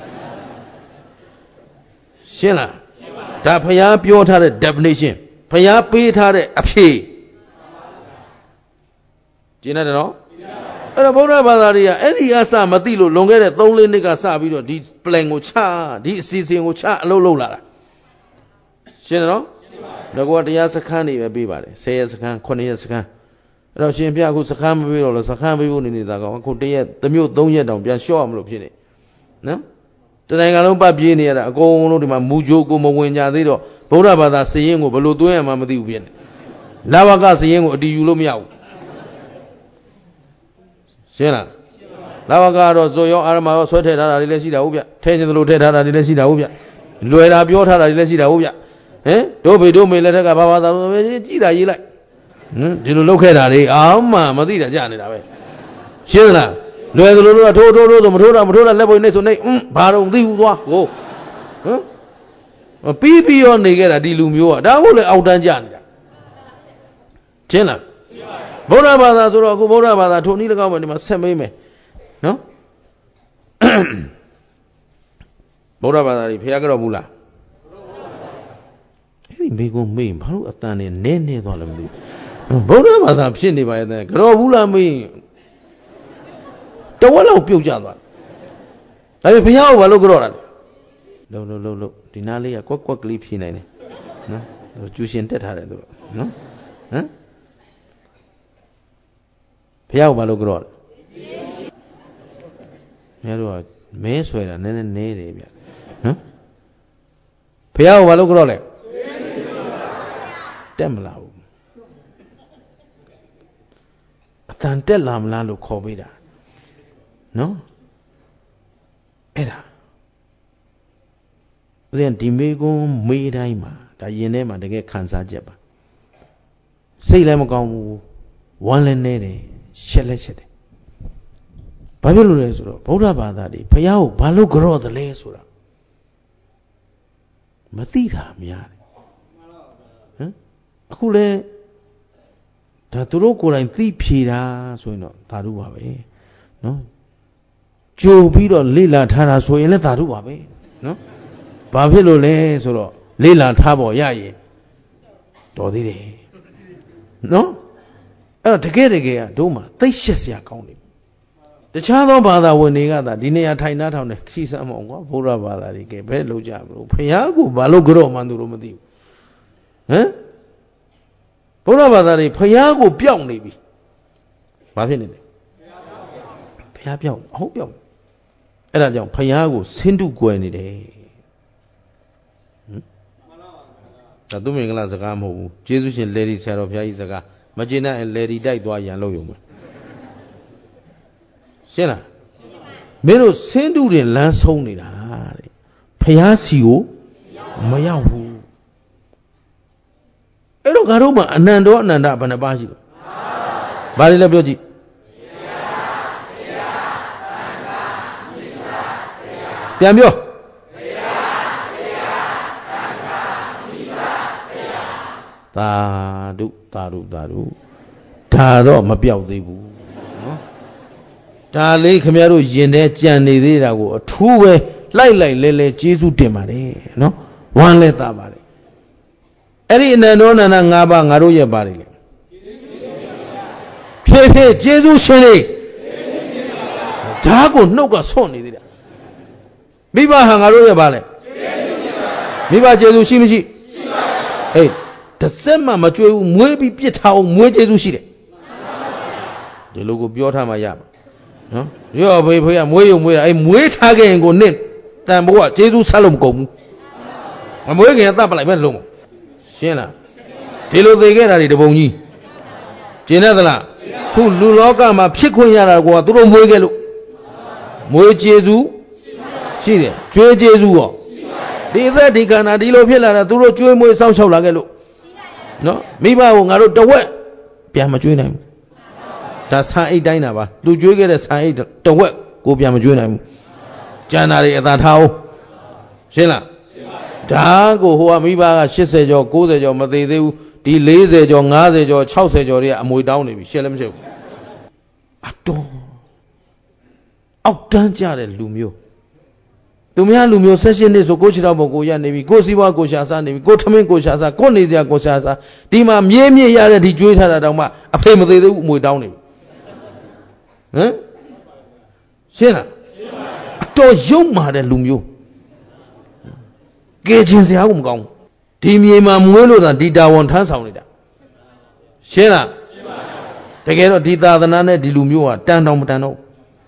S2: ရှင်းလားဒါဖယားပြောထားတဲ့ definition ဖယားပေးထားတဲ့အဖြေကျင်းတယ်နော်အဲ့တော့ဗုဒ္ဓဘာသာတွေကအဲ့ဒီအစမသိလို့လွန်ခဲ့တဲ့သုံးလေးနှစ်ကစပြီးတော့ဒီ plan ကိုချဒီအစီအစဉ်ကိုချအလုပ်လုပ်လာတာရှင်းတယ်နော်ငါကတရားစခန်းနေပဲပေးပါတယ်ဆယ်ရက်စခန်းခုနှစ်ရက်စခန်းအဲ့တော့ရှင်ပြအခုစခန်းမပေးတော့လို့စခန်းပေးဖို့နေနေတာကောင်အခုတရက်တစ်မျိုးသုံးရက်တောင်ပြန်လျှော့ရမလို့ဖြစ်နေနော်တနိုင်ငံလုံးပတ်ပြေးနေရတာအကုန်လုံးဒီမှာမူဂျိုကိုမဝင်ကြသေးတော့ဗုဒ္ဓဘာသာစည်ရင်ကိုဘယ်လိုသွင်းရမှမသိဘူးဖြစ်နေလာဝကစည်ရင်ကိုအတီးယူလို့မရဘူးရှင်းလားလာဝကတော့ဇော်ရောအာရမရောဆွဲထည့်ထားတာတွေလည်းရှိတာဟုတ်ဗျထဲခြင်းသလိုထည့်ထားတာတွေလည်းရှိတာဟုတ်ဗျလွယ်တာပြောထားတာတွေလည်းရှိတာဟုတ်ဗျဟင်တို့ဖေတို့မေလက်ထက်ကဘာဘာသာလို့ကြည်တာရေးလိုက်ဟင်ဒီလိုလုပ်ခဲ့တာတွေအာမှမသိတာကြာနေတာပဲရှင်းလားလွယ်သလိုတော့ထိုးထိုးထိုးဆိုမထိုးတာမထိုးတာလက်ပွင့်နေဆိုနေဟင်ဘာတော့မသိဘူးသွားကိုဟမ်ပြီးပြီးရောနေခဲ့တာဒီလူမျိုးကဒါဟုတ်လေအောက်တန်းကြနေတာရှင်းလားဗုဒ္ဓဘာသာဆိုတော့အခုဗုဒ္ဓဘာသာထိုနည်း၎င်းပဲဒီမှာဆက်မေးမယ်နော်ဗုဒ္ဓဘာသာကြီးဖျားကြတော့ဘူးလားအဲ့ဒီမိကုံမေးဘာလို့အတန်နဲ့နဲနဲသွားလဲမသိဘူးဗုဒ္ဓဘာသာဖြစ်နေပါရဲ့တဲ့ကြတော့ဘူးလားမေးတဝက်လောက်ပြုတ်ကြသွားဒါပေမဲ့ဘုရားကဘာလို့ကြတော့တာလဲလုံလုံလုံလုံဒီနားလေးကကွက်ကွက်ကလေးဖြေနိုင်တယ်နော်ကျူရှင်တက်ထားတယ်သူနော်ဟမ်ဘုရားကဘာလို့ကြတော့လဲဘုရားတို့ကမဲဆွဲတာနည်းနည်းနဲတယ်ဗျဟမ်ဘုရားကဘာလို့ကြတော့လဲတက်မလာဘူးအတန်တက်လာမလားလို့ခေါ်ပေးတာနော်အဲ့ဒါဦးဇင်းဒီမေကုန်းမေးတိုင်းမှာဒါယင်ထဲမှာတကယ်ခံစားချက်ပါစိတ်လည်းမကောင်းဘူးဝမ်းလည်းနေတယ်ရှက်လည်းရှက်တယ်ဘာဖြစ်လို့လဲဆိုတော့ဗုဒ္ဓဘာသာတွေဘုရားကိုဘာလို့ကြော့တယ်လဲဆိုတာမသိတာများတယ်ဟမ်အခုလဲဒါသူတို့ကိုယ်တိုင်သိဖြေတာဆိုရင်တော့သာဓုပါပဲနော်ကြိုပြီးတော့လေ့လာထားတာဆိုရင်လည်းသာဓုပါပဲနော်ဘာဖြစ်လို့လဲဆိုတော့လေ့လာထားဖို့ရရင်တော်သေးတယ်နော်အဲ့တော့တကယ်တကယ်ကတို့မှသိရှက်စရာကောင်းတယ်တခြားသောဘာသာဝင်တွေကသာဒီနေရာထိုင်နှားထောင်နေခီးစမ်းမအောင်ကွာဘုရားဘာသာတွေကဘယ်လိုကြမလို့ဖះကိုဘာလို့ကြော့မှန်းသူတို့မသိဘူးဟမ်ဘုရားဘာသာတွေဖះကိုပျောက်နေပြီဘာဖြစ်နေလဲဖះပျောက်အဟုတ်ပျောက်အဲ့ဒါကြောင့်ဖះကိုဆင်းတုကွယ်နေတယ်ဟမ်ဒါသူမင်္ဂလာစကားမဟုတ်ဘူးကျေးဇူးရှင်လေဒီဆရာတော်ဘုရားကြီးစကားမကျေနပ်ရင်လေဒီတိုက်သွားရန်လို့ရုံပဲရှင်းလားမင်းတို့ဆင်းတုတွေလမ်းဆုံးနေတာတဲ့ဖះစီကိုမရောက်ဘူးအဲ့တော့ငါတို့မှာအနန္တောအနန္တဘယ်နှပါးရှိလဲဘာလဲလဲပြောကြည့်ပြန်ပြောသာဓုသာဓုသာဓုဒါတော့မပြောက်သေးဘူးနော်ဒါလေးခင်ဗျားတို့ယင်တဲ့ကြံနေသေးတာကိုအထူးပဲလိုက်လိုက်လဲလဲကျေးဇူးတင်ပါတယ်နော်ဝမ်းလဲတာပါတယ်အဲ့ဒီအနန္တောအနန္တ၅ပါးငါတို့ရဲ့ပါတယ်လေဖြည်းဖြည်းကျေးဇူးရှင်လေးဒါကိုနှုတ်ကဆွန့်နေသေးတယ်မိဘဟာငါတို့ရဲ့ပါလေမိဘကျေးဇူးရှိမရှိရှိပါဘူးဟေးတစ်စက်မှမကြွေးဘူးမွေးပြီးပြစ်ထားအောင်မွေးကျေးဇူးရှိတယ်ဒီလိုကိုပြောထားမှရမှာနော်ရောဖေးဖေးကမွေးရုံမွေးတာအဲ့မွေးထားခဲ့ရင်ကိုနင့်တန်ဖိုးကကျေးဇူးဆက်လို့မကုန်ဘူးမမွေးခင်ကတတ်ပလိုက်ပဲလုံးရှင်းလားဒီလိုသိခဲ့တာတွေတပုံကြီးကျင်တတ်သလားခုလူလောကမှာဖြစ်ခွင့်ရတာကွာသူတို့မွေးခဲ့လို့မွေးကျေးဇူးရှိတယ်ကျွေးကျေးဇူးရောဒီအသက်ဒီခန္ဓာဒီလိုဖြစ်လာတာသူတို့ကျွေးမွေးစောင့်ရှောက်လာခဲ့လို့နော်မိဘကိုငါတို့တဝက်ပြန်မကျွေးနိုင်ဘူးဒါဆန်အိတ်တိုင်းတာပါသူကျွေးခဲ့တဲ့ဆန်အိတ်တဝက်ကိုပြန်မကျွေးနိုင်ဘူးကျန်တာတွေအသာထားအောင်ရှင်းလားဒါကိုဟိုကမိဘက၈၀ကျော်၉၀ကျော်မသေးသေးဘူးဒီ၄၀ကျော်၅၀ကျော်၆၀ကျော်တွေကအမွေတောင်းနေပြီရှင်းလည်းမရှင်းဘူးအတော်အောက်တန်းကြတဲ့လူမျိုးသူများလူမျိုးဆက်ရှင်နှစ်ဆိုကိုချီတော်ဘုံကိုရနေပြီကိုစီးပွားကိုရှာစားနေပြီကိုထမင်းကိုရှာစားကိုနေစရာကိုရှာစားဒီမှာမြဲမြဲရတဲ့ဒီကျွေးထားတာတောင်မှအဖေမသေးသေးဘူးအမွေတောင်းနေပြီဟမ်ရှင်းလားအတော်ရုပ်မာတဲ့လူမျိုးကဲခြင်းစရာကိုမကောင်းဒီမြေမှာမွေးလို့သာဒီတာဝန်ထမ်းဆောင်နေတာရှင်းလားတကယ်တော့ဒီသာသနာနဲ့ဒီလူမျိုးဟာတန်တောင်မတန်တော့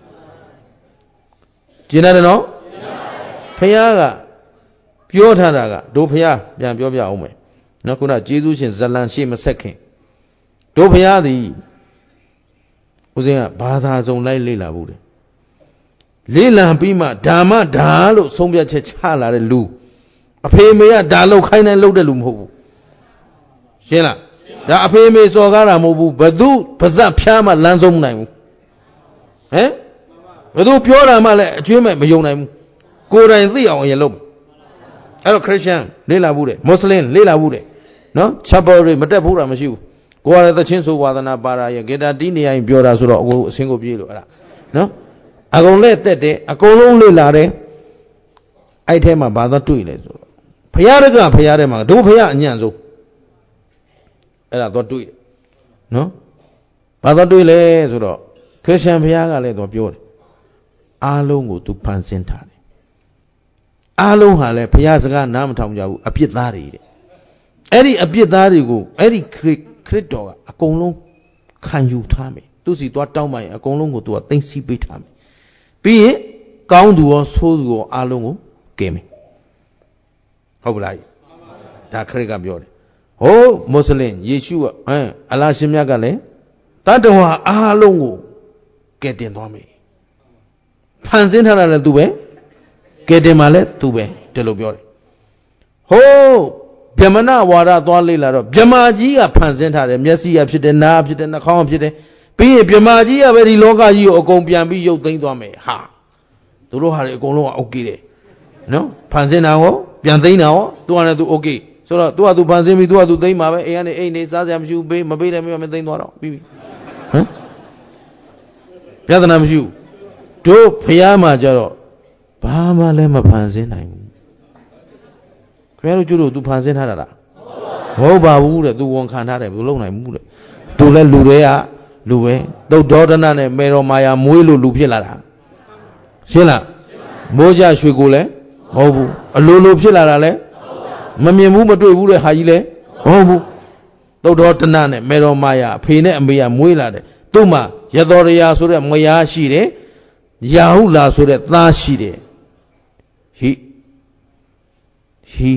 S2: ကျင်းတယ်နော်ဖះကပြောထားတာကတို့ဖះပြန်ပြောပြအောင်မယ်နော်ခုနကျေးဇူးရှင်ဇလန်ရှိမဆက်ခင်တို့ဖះသည်ဦးဇင်းကဘာသာစုံလိုက်လေ့လာဘူးတယ်လေ့လာပြီးမှဓမ္မဓာလို့ဆုံးဖြတ်ချက်ချလာတဲ့လူအဖေမေကဓာလောက်ခိုင်းတိုင်းလုပ်တဲ့လူမဟုတ်ဘူးရှင်းလားဒါအဖေမေစော်ကားတာမဟုတ်ဘူးဘသူပါဇက်ဖျားမှလမ်းဆုံးမနိုင်ဘူးဟမ်ဘသူပြောတာမှလည်းအကျွမ်းမဲ့မယုံနိုင်ဘူးကိုယ်တိုင်သိအောင်အရင်လုပ်အဲ့တော့ခရစ်ယာန်လေ့လာဘူးတယ်မွတ်စလင်လေ့လာဘူးတယ်နော်ချပ်ပေါ်တွေမတက်ဘူးတာမရှိဘူးကိုယ်ကလည်းသချင်းဆိုဝါသနာပါရာရဲ့ဂီတာတီးနေရင်ပြောတာဆိုတော့အခုအစင်းကိုပြေးလို့အဲ့ဒါနော်အကုန်လက်တက်တယ်အကုန်လုံးလေ့လာတယ်အဲ့ထဲမှာဘာသာတွေ့လဲဆိုတော့ဖရာတကဖရာထဲမှာတို့ဖရာအညံ့ဆုံးအဲ့ဒါတော့တွေ့တယ်နော်ဘာသာတွေ့လဲဆိုတော့ခရစ်ယာန်ဖရာကလည်းတော့ပြောတယ်အားလုံးကိုသူဖန်ဆင်းထားတယ်အားလုံးဟာလည်းဖရာစကားနားမထောင်ကြဘူးအပြစ်သားတွေတဲ့အဲ့ဒီအပြစ်သားတွေကိုအဲ့ဒီခရစ်ခရစ်တော်ကအကုန်လုံးခံယူထားမယ်သူစီသွားတောင်းပါရင်အကုန်လုံးကိုသူကသိမ့်စီပေးထားမယ်ပြီးရင်ကောင်းသူရောဆိုးသူရောအားလုံးကိုကယ်မယ်ဟုတ်ပလားဒါခရစ်ကပြောတယ်ဟိုးမွတ်စလင်ယေရှုကဟမ်အလရှင်မြတ်ကလည်းတတဝါအားလုံးကိုကယ်တင်သွားမယ်ဖန်ဆင်းထားတာလည်းသူပဲကယ်တင်မှလည်းသူပဲတယ်လို့ပြောတယ်ဟိုးဗြဟ္မဏဝါဒသွားလေ့လာတော့ဗြဟ္မာကြီးကဖန်ဆင်းထားတယ်မျက်စိကဖြစ်တယ်နားဖြစ်တယ်နှာခေါင်းကဖြစ်တယ်ပြီးရင်ဗြဟ္မာကြီးကပဲဒီလောကကြီးကိုအကုန်ပြန်ပြီးရုပ်သိမ်းသွားမယ်ဟာသူတို့ဟာတွေအကုန်လုံးကโอเคတယ်နော်ဖန်ဆင်းတာဟောပြန်သိမ်းတာဟောသူကလည်းသူโอเคဆိုတော့သူကသူဖန်ဆင်းပြီးသူကသူသိမ်းမှာပဲအိမ်ကနေအိမ်နေစားစရာမရှိဘူးပေးမပေးတယ်မပေးမသိမ်းသွားတော့ပြီးပြီဟမ်ပြဿနာမရှိဘူးတို့ဖျားမှာကြတော့ဘာမှလည်းမဖန်ဆင်းနိုင်ဘူးခင်ဗျားတို့ကျတို့သူဖန်ဆင်းထားတာလားမဟုတ်ပါဘူးတဲ့သူဝန်ခံထားတယ်ဘယ်လိုလုပ်နိုင်ဘူးတဲ့သူလည်းလူတွေကလူပဲသုတ်ဒေါဒနာနဲ့မေတော်မာယာမွေးလို့လူဖြစ်လာတာရှင်းလားမိုးကြရွှေကိုလည်းမဟုတ်ဘူးအလိုလိုဖြစ်လာတာလည်းမမြင်ဘူးမတွေ့ဘူးတဲ့ဟာကြီးလည်းမဟုတ်ဘူးသုတ်ဒေါဒနာနဲ့မေတော်မာယာအဖေနဲ့အမေကမွေးလာတယ်သူ့မှာရသောရယာဆိုတဲ့မယားရှိတယ်ရာဟုလာဆိုတဲ့သားရှိတယ်ဟိဟိ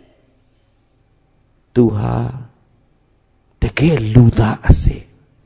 S2: သူဟာတကယ်လူသားအစစ်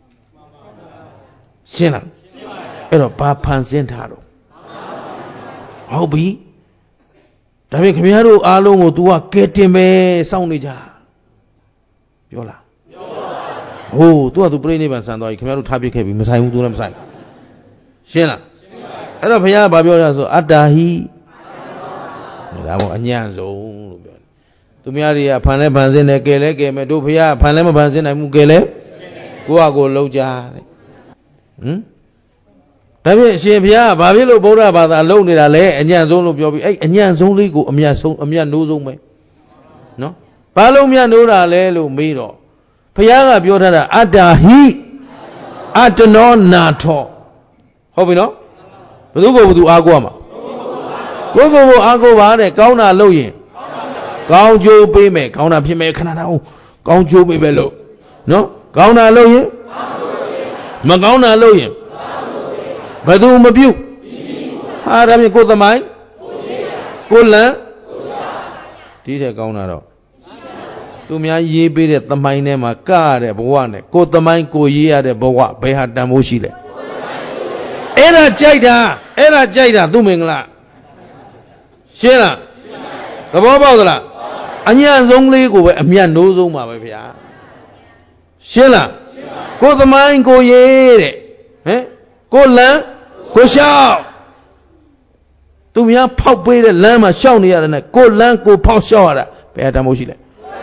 S2: ရှင်းလားအဲ့တော့ဘာဖန်ဆင်းထားတော့ဟုတ်ပြီဒါပေမဲ့ခင်ဗျားတို့အားလုံးကို तू ကကဲတင်ပဲစောင့်နေကြပြောလားပြောပါဘူးဟို तू က तू ပြိဋိဘံဆန်သွားပြီခင်ဗျားတို့ထားပြခဲ့ပြီမဆိုင်ဘူး तू လည်းမဆိုင်ရှင်းလားအဲ့တော့ဘုရားကဘာပြောရဆိုအတ္တာဟိဒါပေါ့အညံ့ဆုံးလို့ပြောတယ်သူများတွေကဖန်လဲဖန်ဆင်းတယ်ကဲလဲကဲမယ်တို့ဘုရားဖန်လဲမဖန်ဆင်းနိုင်ဘူးကဲလဲကိုယ့်ဟာကိုယ်လုံးကြတဲ့ဟမ်ဒါဖြင့်အရှင်ဘုရားကဘာဖြစ်လို့ဗုဒ္ဓဘာသာလုံးနေတာလဲအညံ့ဆုံးလို့ပြောပြီးအဲ့အညံ့ဆုံးလေးကိုအမြတ်ဆုံးအမြတ်နိုးဆုံးပဲနော်ဘာလို့မြတ်နိုးတာလဲလို့မေးတော့ဘုရားကပြောထားတာအတ္တာဟိအတ္တနောနာထောဟုတ်ပြီနော်ဘယ်သူကိုဘယ်သူအားကိုးရမှာကိုယ်ကိုယ်ကိုအားကိုးပါတဲ့ကောင်းတာလုပ်ရင်ကောင်းကျိုးပေးမယ်ကောင်းတာဖြစ်မယ်ခဏတာအောင်ကောင်းကျိုးပေးပဲလို့နော်ကောင်းတာလုပ်ရင်မကောင်းတာလုပ်ရင်ဘယ်သူမပြုတ်ဟာဒါဖြင့်ကိုယ်သမိုင်းကိုယ်လံဒီတဲ့ကောင်းတာတော့သူများရေးပေးတဲ့သမိုင်းထဲမှာကရတဲ့ဘဝနဲ့ကိုယ်သမိုင်းကိုရေးရတဲ့ဘဝဘယ်ဟာတန်ဖိုးရှိလဲအဲ့ဒါကြိုက်တာအဲ့ဒါကြိုက်တာသူမင်္ဂလာရှင်းလားသဘောပေါက်သလားအညံ့ဆုံးလေးကိုပဲအမြတ်နိုးဆုံးပါပဲဗျာရှင်းလားကိုယ်သမိုင်းကိုရေးတဲ့ဟမ်ကိုလမ်းကိုလျှောက်သူများဖောက်ပေးတဲ့လမ်းမှာရှောက်နေရတယ်နဲ့ကိုလမ်းကိုဖောက်လျှောက်ရတာဘယ်အတမ်းမို့ရှိလဲ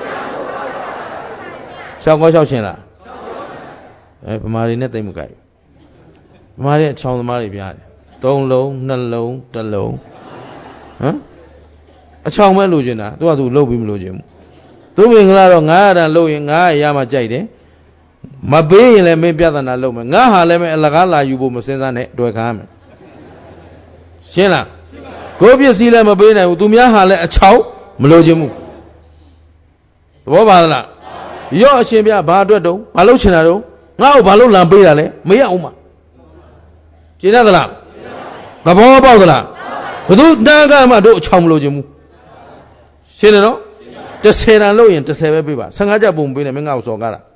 S2: ရှောက်ကောရှောက်ရှင်လားအဲဗမာတွေနဲ့တိတ်မကြိုက်ဗမာတွေအချောင်းသမားတွေပြားတယ်သုံးလုံးနှလုံးတစ်လုံးဟမ်အချောင်းပဲလိုချင်တာသူကသူလှုပ်ပြီးမလို့ချင်ဘူးသူမင်္ဂလာတော့ငါးရာတန်လှုပ်ရင်ငါးရာရမှကြိုက်တယ် mà bế lên mấy biết là lâu mà ngã hà lên mấy là gà là yêu bộ mà sinh ra này đôi khám xem là có biết gì là mà bế này tụi mình hà lên cháu mà lâu chứ mu bố bà là yo xem biết bà đuổi đâu bà lâu chuyện nào đâu ngã bà lâu làm bế là lấy mấy ông mà chuyện nào là bà bố bao là bố đang cái mà độ cháu lâu chứ mu xem là nóจะเซนလို့ရင်တစ်ဆယ်ပဲပြပါဆယ်ငါးချက်ပုံပေးနေမင်းငါ့ကိုစော်ကားတာ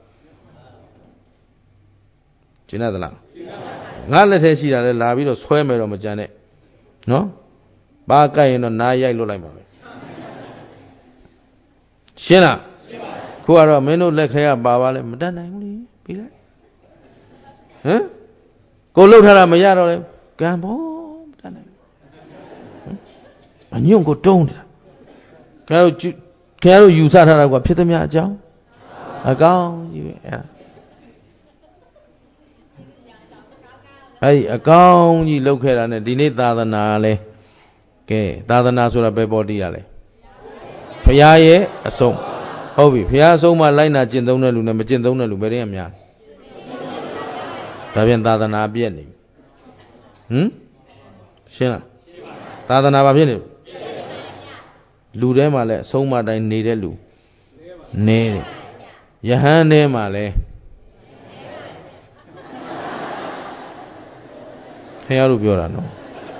S2: ကျင်းရသလားငါလက်ထဲရှိတာလဲလာပြီးတော့ဆွဲမယ်တော့မကြမ်းနဲ့နော်ပါကြိုက်ရင်တော့နားရိုက်လွတ်လိုက်ပါပဲရှင်းလားခုကတော့မင်းတို့လက်ခဲကပါပါလဲမတတ်နိုင်ဘူးလေပြီးလိုက်ဟမ်ကိုလှုပ်ထားတာမရတော့လဲကံဘောမတတ်နိုင်ဘူးအညွန့်ကိုတုံးနေတာခင်ဗျားတို့ခင်ဗျားတို့ယူဆထားတာကဖြစ်သမျှအကြောင်းအကောင်းကြီးပဲအဲ့အဲ့အကောင်းကြီးလှုပ်ခဲ့တာနဲ့ဒီနေ့သာသနာလဲကဲသာသနာဆိုတာဘယ်ပေါ်တည်ရလဲဘုရားရဲ့အဆုံးဟုတ်ပြီဘုရားအဆုံးမှလိုက်နာကျင့်သုံးတဲ့လူနဲ့မကျင့်သုံးတဲ့လူဘယ်တည်းအများဒါပြန်သာသနာပြည့်နေဟမ်ရှင်းလားသာသနာဘာဖြစ်နေလူထဲမှာလည်းအဆုံးမတိုင်းနေတဲ့လူနေတယ်ယဟန်ထဲမှာလည်းခင်ဗျားတို့ပြောတာနော်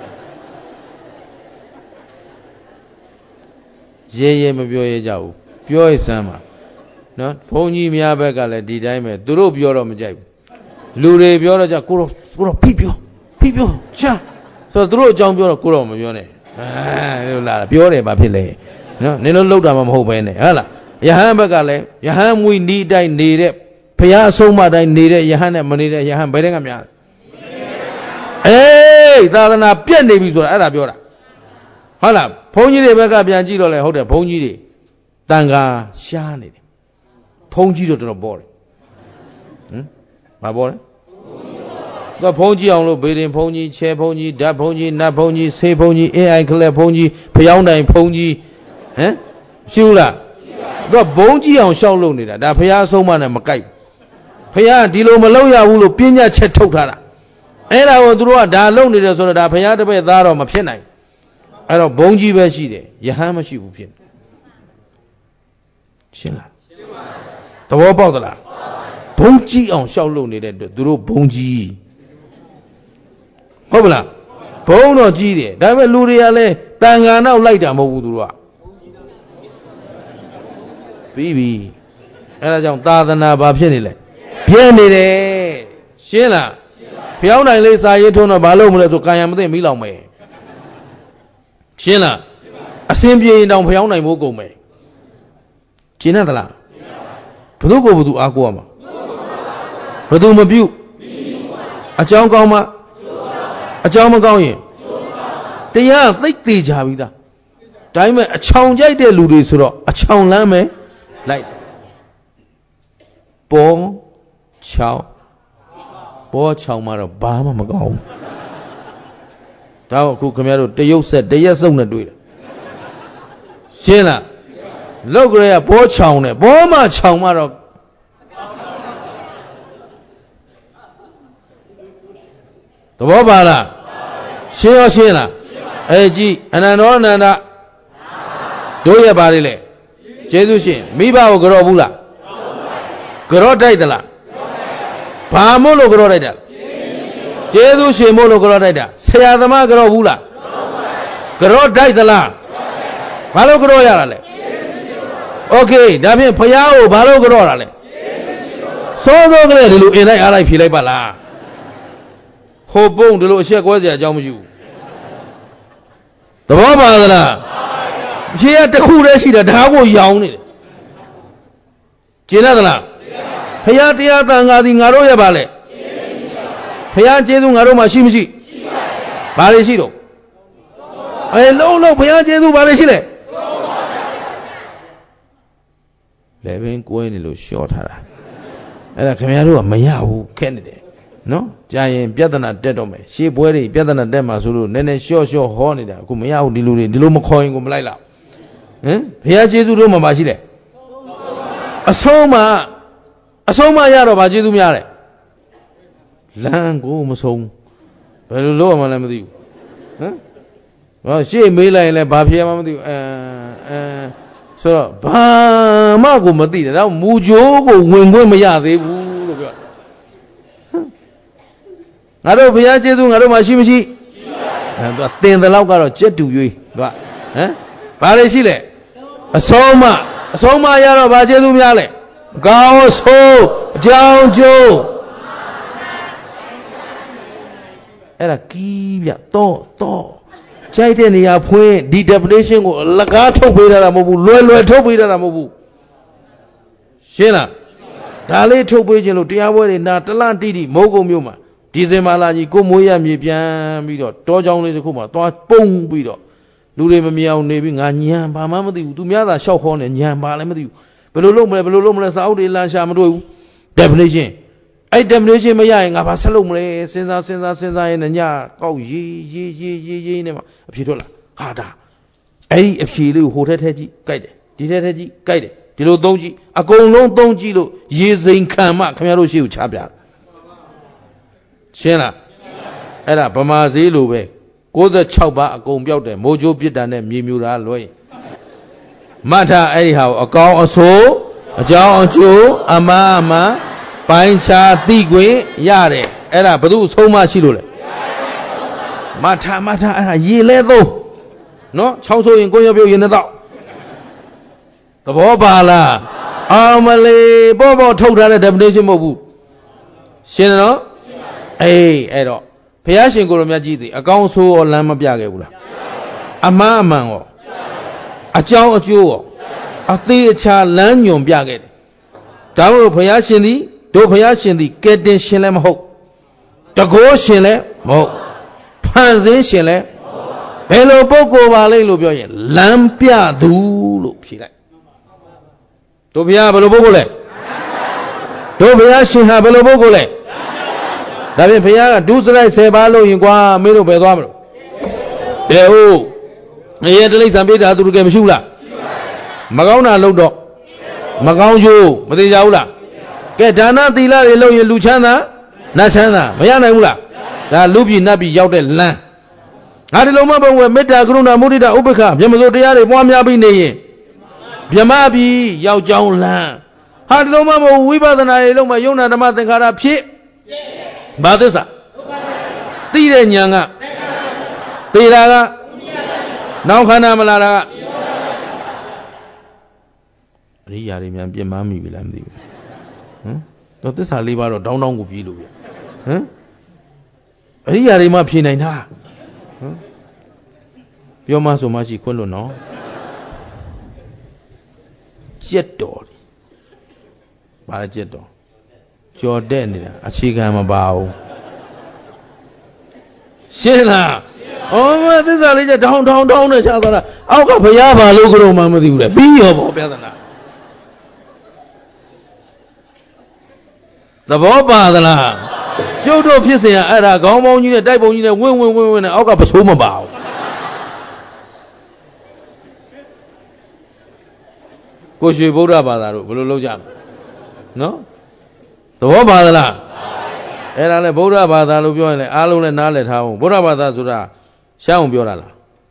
S2: ရဲရဲမပြောရဲကြဘူးပြောရစမ်းပါနော်ဘုန်းကြီးများဘက်ကလည်းဒီတိုင်းပဲသူတို့ပြောတော့မကြိုက်ဘူးလူတွေပြောတော့ကြကိုတော့ကိုတော့ဖိပြောဖိပြောချာဆိုတော့သူတို့အကြောင်းပြောတော့ကိုတော့မပြောနဲ့အဲလို့လာပြောတယ်ဘာဖြစ်လဲနော်နင်တို့လှုပ်တာမှမဟုတ်ပဲနဲ့ဟုတ်လားယဟန်ဘက်ကလည်းယဟန်မွေနီးတိုင်းနေတဲ့ဘုရားအဆုံးမတိုင်းနေတဲ့ယဟန်နဲ့မနေတဲ့ယဟန်ဘယ်တဲ့ကများအေးသာသနာပြက်နေပြီဆိုတာအဲ့ဒါပြောတာဟုတ်လားဘုန်းကြီးတွေဘက်ကပြန်ကြည့်တော့လေဟုတ်တယ်ဘုန်းကြီးတွေတန်ခါရှားနေတယ်ဘုန်းကြီးတို့တော်တော်ပေါ်တယ်ဟမ်မပေါ်လဲကဘုန်းကြီးအောင်လို့ဘေးရင်ဘုန်းကြီးချဲဘုန်းကြီးဓာတ်ဘုန်းကြီးနတ်ဘုန်းကြီးဆေးဘုန်းကြီးအင်းအိုင်ခလက်ဘုန်းကြီးဖျောင်းတိုင်ဘုန်းကြီးဟမ်ရှိဘူးလားသူကဘုန်းကြီးအောင်ရှောက်လုပ်နေတာဒါဘုရားအဆုံးမနဲ့မကိုက်ဘုရားဒီလိုမလုပ်ရဘူးလို့ပြညာချက်ထုတ်ထားတာအဲ့ဒါကိုသူတို့ကဒါလုပ်နေတယ်ဆိုတော့ဒါဘုရားတပည့်သားတော့မဖြစ်နိုင်အဲ့တော့ဘုန်းကြီးပဲရှိတယ်ယဟန်မရှိဘူးဖြစ်ရှင်းလားသဘောပေါက်သလားဘုန်းကြီးအောင်ရှောက်လုပ်နေတဲ့အတွက်သူတို့ဘုန်းကြီးဟုတ်ပလားဘုန်းတော့ကြီးတယ်ဒါပေမဲ့လူတွေကလည်းတန်ခါနောက်လိုက်တာမဟုတ်ဘူးသူတို့ကပြီးပြီအဲဒါကြောင့်သာသနာဘာဖြစ်နေလဲပြည့်နေတယ်ရှင်းလားဖျောင်းနိုင်လေးစာရေးထုံးတော့ဘာလို့မလဲဆိုကာယံမသိမိလောက်မယ်ရှင်းလားအစင်ပြေရင်တောင်ဖျောင်းနိုင်ဖို့ကုန်မယ်ရှင်းသလားဘုသူကိုဘုသူအားကိုရမှာဘုသူမပြုအကြောင်းကောင်းမှအကြောင်းမကောင်းရင်တရားသိသေးကြပြီသားဒါပေမဲ့အချောင်ကြိုက်တဲ့လူတွေဆိုတော့အချောင်လမ်းမယ်လိုက်ပေါ်ချောင်းပေါ်ချောင်းမှာတော့ဘာမှမကောင်းဘူးဒါကအခုခင်ဗျားတို့တရုတ်ဆက်တရက်စုံနဲ့တွေ့တယ်ရှင်းလားလောက်ကလေးကပေါ်ချောင်းနဲ့ပေါ်မှာချောင်းမှာတော့သဘောပါလားရှင်းရောရှင်းလားအဲကြည့်အနန္တောအနန္တတို့ရဲ့ပါလေလေကျေးဇူးရှင်မိဘကိုကြော့ဘူးလားကြော့တိုက်သလားဘာမို့လို့ကြော့တိုက်တာကျေးဇူးရှင်မို့လို့ကြော့တိုက်တာဆရာသမားကြော့ဘူးလားကြော့တိုက်သလားဘာလို့ကြော့ရတာလဲโอเคဒါဖြင့်ဖယားကိုဘာလို့ကြော့တာလဲစောစောကလေးဒီလိုအင်လိုက်အားလိုက်ဖြေလိုက်ပါလားဟိုပုံဒီလိုအချက်ကွဲစရာအကြောင်းမရှိဘူးသဘောပါသလားဖြေရတစ်ခုတည်းရှိတာဒါကိုရောင်းနေတယ်ကျင်သလားဖယားတရားတန်ခါသည်ငါတို့ရဲ့ပါလေဖယားကျေးဇူးငါတို့မှာရှိမရှိဘာတွေရှိတော့အဲလုံးလုံးဖယားကျေးဇူးဘာတွေရှိလဲလေဘင်းကိုင်းနေလို့ရှော့ထားတာအဲ့ဒါခင်ဗျားတို့ကမရဘူးခက်နေတယ်နော်ကြာရင်ပြဿနာတက်တော့မယ်ရှေးပွဲတွေပြဿနာတက်မှာဆိုလို့နည်းနည်းရှော့ရှော့ဟောနေတာအခုမရဘူးဒီလူတွေဒီလိုမခေါ်ရင်ကိုမလိုက်လောက်ဟမ်ဘုရားကျေးဇူးတို့မှာမရှိတယ်အဆုံးမှာအဆုံးမရတော့ဗာကျေးဇူးများတယ်လမ်းကိုမဆုံးဘယ်လိုလုပ်ရမှလည်းမသိဘူးဟမ်ဟောရှေ့မေးလိုက်ရင်လည်းဘာဖြစ်မှမသိဘူးအဲအဲဆိုတော့ဘာမှကိုမသိတယ်ဒါမူကြိုးကိုဝင်ခွင့်မရသေးဘူးလို့ပြောငါတို့ဘုရားကျေးဇူးငါတို့မှရှိမရှိအဲသူကတင်တဲ့လောက်ကတော့ကြက်တူရွေးသူကဟမ်ဘာလဲရှိလဲအဆုံးမအဆုံးမရတော့ဘာကျေးဇူးများလဲကောင်းဆိုးအကြောင်းကျိုးအဲ့ဒါကီးပြတော့တော့ကြိုက်တဲ့နေရာဖွင့်ဒီ definition ကိုအလကားထုတ်ပေးတာမဟုတ်ဘူးလွယ်လွယ်ထုတ်ပေးတာမဟုတ်ဘူးရှင်းလားဒါလေးထုတ်ပေးခြင်းလို့တရားပွဲတွေနာတလန့်တိတိမိုးကုံမျိုးမှာဒီဇင်ဘာလကြီးကိုမွေးရမြေပြန်ပြီးတော့တောကြောင်လေးတစ်ခုမှာသွားပုံပြီးတော့လူတွေမမြင်အောင်နေပြီးငါညံဘာမှမသိဘူးသူများသာရှောက်ခေါ်နေညံဘာလည်းမသိဘူးဘယ်လိုလုပ်မလဲဘယ်လိုလုပ်မလဲစာအုပ်တွေလမ်းရှာမတွေ့ဘူး definition အဲ့ definition မရရင်ငါဘာဆက်လုပ်မလဲစဉ်းစားစဉ်းစားစဉ်းစားရင်ညကောက်ရေးရေးရေးရေးရေးနေမှာအဖြေထွက်လာဟာဒါအဲ့ဒီအဖြေလေးကိုဟိုထက်ထက်ကြည့်ကြိုက်တယ်ဒီထက်ထက်ကြည့်ကြိုက်တယ်ဒီလိုသုံးကြည့်အကုန်လုံးသုံးကြည့်လို့ရေစိမ်ခံမှခင်ဗျားတို့ရှေ့ကိုချပြရှင်းလားအဲ့ဒါဗမာဈေးလိုပဲကိုးဆယ်ခြောက်ပါအကုန်ပြောက်တယ်မိုးချိုးပြစ်တာနဲ့မြေမြူတာလွဲမှတ်ထားအဲ့ဒီဟာကိုအကောင်းအဆိုးအကြောင်းအကျိုးအမှားအမှန်ပိုင်းခြားသိခွင့်ရတယ်အဲ့ဒါဘယ်သူအဆုံးမရှိလို့လဲမှတ်ထားမှတ်ထားအဲ့ဒါရေလဲသုံးနော်ချောင်းဆိုရင်ကိုယ်ရပြုတ်ရင်တော့သဘောပါလားအောင်မလေးပေါ့ပေါ့ထုတ်ထားတဲ့ definition မဟုတ်ဘူးရှင်းတယ်နော်အေးအဲ့တော့ဘုရားရှင်ကိုယ်တော်မြတ်ကြီးသည်အကောင်းဆိုးရောလမ်းမပြခဲ့ဘူးလားအမှားအမှန်ရောအကြောင်းအကျိုးရောအသေးအချာလမ်းညွန်ပြခဲ့တယ်ဒါမို့ဘုရားရှင်သည်တို့ဘုရားရှင်သည်ကဲတင်ရှင်လည်းမဟုတ်တကောရှင်လည်းမဟုတ်ဖန်ဆင်းရှင်လည်းဘယ်လိုပုဂ္ဂိုလ်ပါလိမ့်လို့ပြောရင်လမ်းပြသူလို့ဖြေလိုက်တို့ဘုရားဘယ်လိုပုဂ္ဂိုလ်လဲတို့ဘုရားရှင်ဟာဘယ်လိုပုဂ္ဂိုလ်လဲဒါဖြင့်ဘုရားကဒုစရိုက်ဆယ်ပါးလို့ရင်ကွာမင်းတို့ဘယ်သွားမလို့ဘယ်ဟုတ်ငရဲတိရစ္ဆာန်ပိဋ္ဌာသူတို့ကမရှိဘူးလားမကောင်းတာလုပ်တော့မကောင်းကျိုးမသိကြဘူးလားကဲဒါနသီလတွေလုပ်ရင်လူချမ်းသာနတ်ချမ်းသာမရနိုင်ဘူးလားဒါလူပြည်နတ်ပြည်ရောက်တဲ့လမ်းငါဒီလိုမှဘုံဝဲမေတ္တာကရုဏာမုဒိတာဥပ္ပခဗြဟ္မစိုးတရားတွေပွားများပြီးနေရင်ဗြဟ္မပြည်ရောက်ကြောင်းလမ်းဟာဒီလိုမှဘုံဝိပဿနာတွေလုပ်မှယုံနာဓမ္မသင်္ခါရဖြစ်ဘာသစ္စာသိတဲ့ဉာဏ်ကသိတာကနောက်ခန္ဓာမလာတာကအရိယာတွေများပြင်းမမိပြီလားမသိဘူးဟမ်တော့သစ္စာလေးပါတော့တောင်းတောင်းကိုပြေးလို့ပြဟမ်အရိယာတွေမှဖြေနိုင်တာဟမ်ပြောမှဆိုမှရှိခွင့်လို့နော်ကြက်တော်ဘာလဲကြက်တော်ကြော်တဲ့နေတာအခြေခံမပါဘူးရှင်းလားအော်မသစ္စာလေးချက်တောင်းတောင်းတောင်းနဲ့ချသွားတာအောက်ကဘုရားဘာလို့ကြုံမှမသိဘူးလေပြီးရောပေါ့ပြဿနာသဘောပါသလားကျုပ်တို့ဖြစ်စဉ်ကအဲ့ဒါခေါင်းပေါင်းကြီးနဲ့တိုက်ပုံကြီးနဲ့ဝင်းဝင်းဝင်းဝင်းနဲ့အောက်ကပစိုးမပါဘူးကိုရွှေဗုဒ္ဓဘာသာတို့ဘယ်လိုလုပ်ကြမလဲနော်သဘောပါသလားအဲ့ဒါလဲဗုဒ္ဓဘာသာလို့ပြောရင်လည်းအားလုံးလည်းနားလည်ထားအောင်ဗုဒ္ဓဘာသာဆိုတာရှမ်းအောင်ပြောတာလား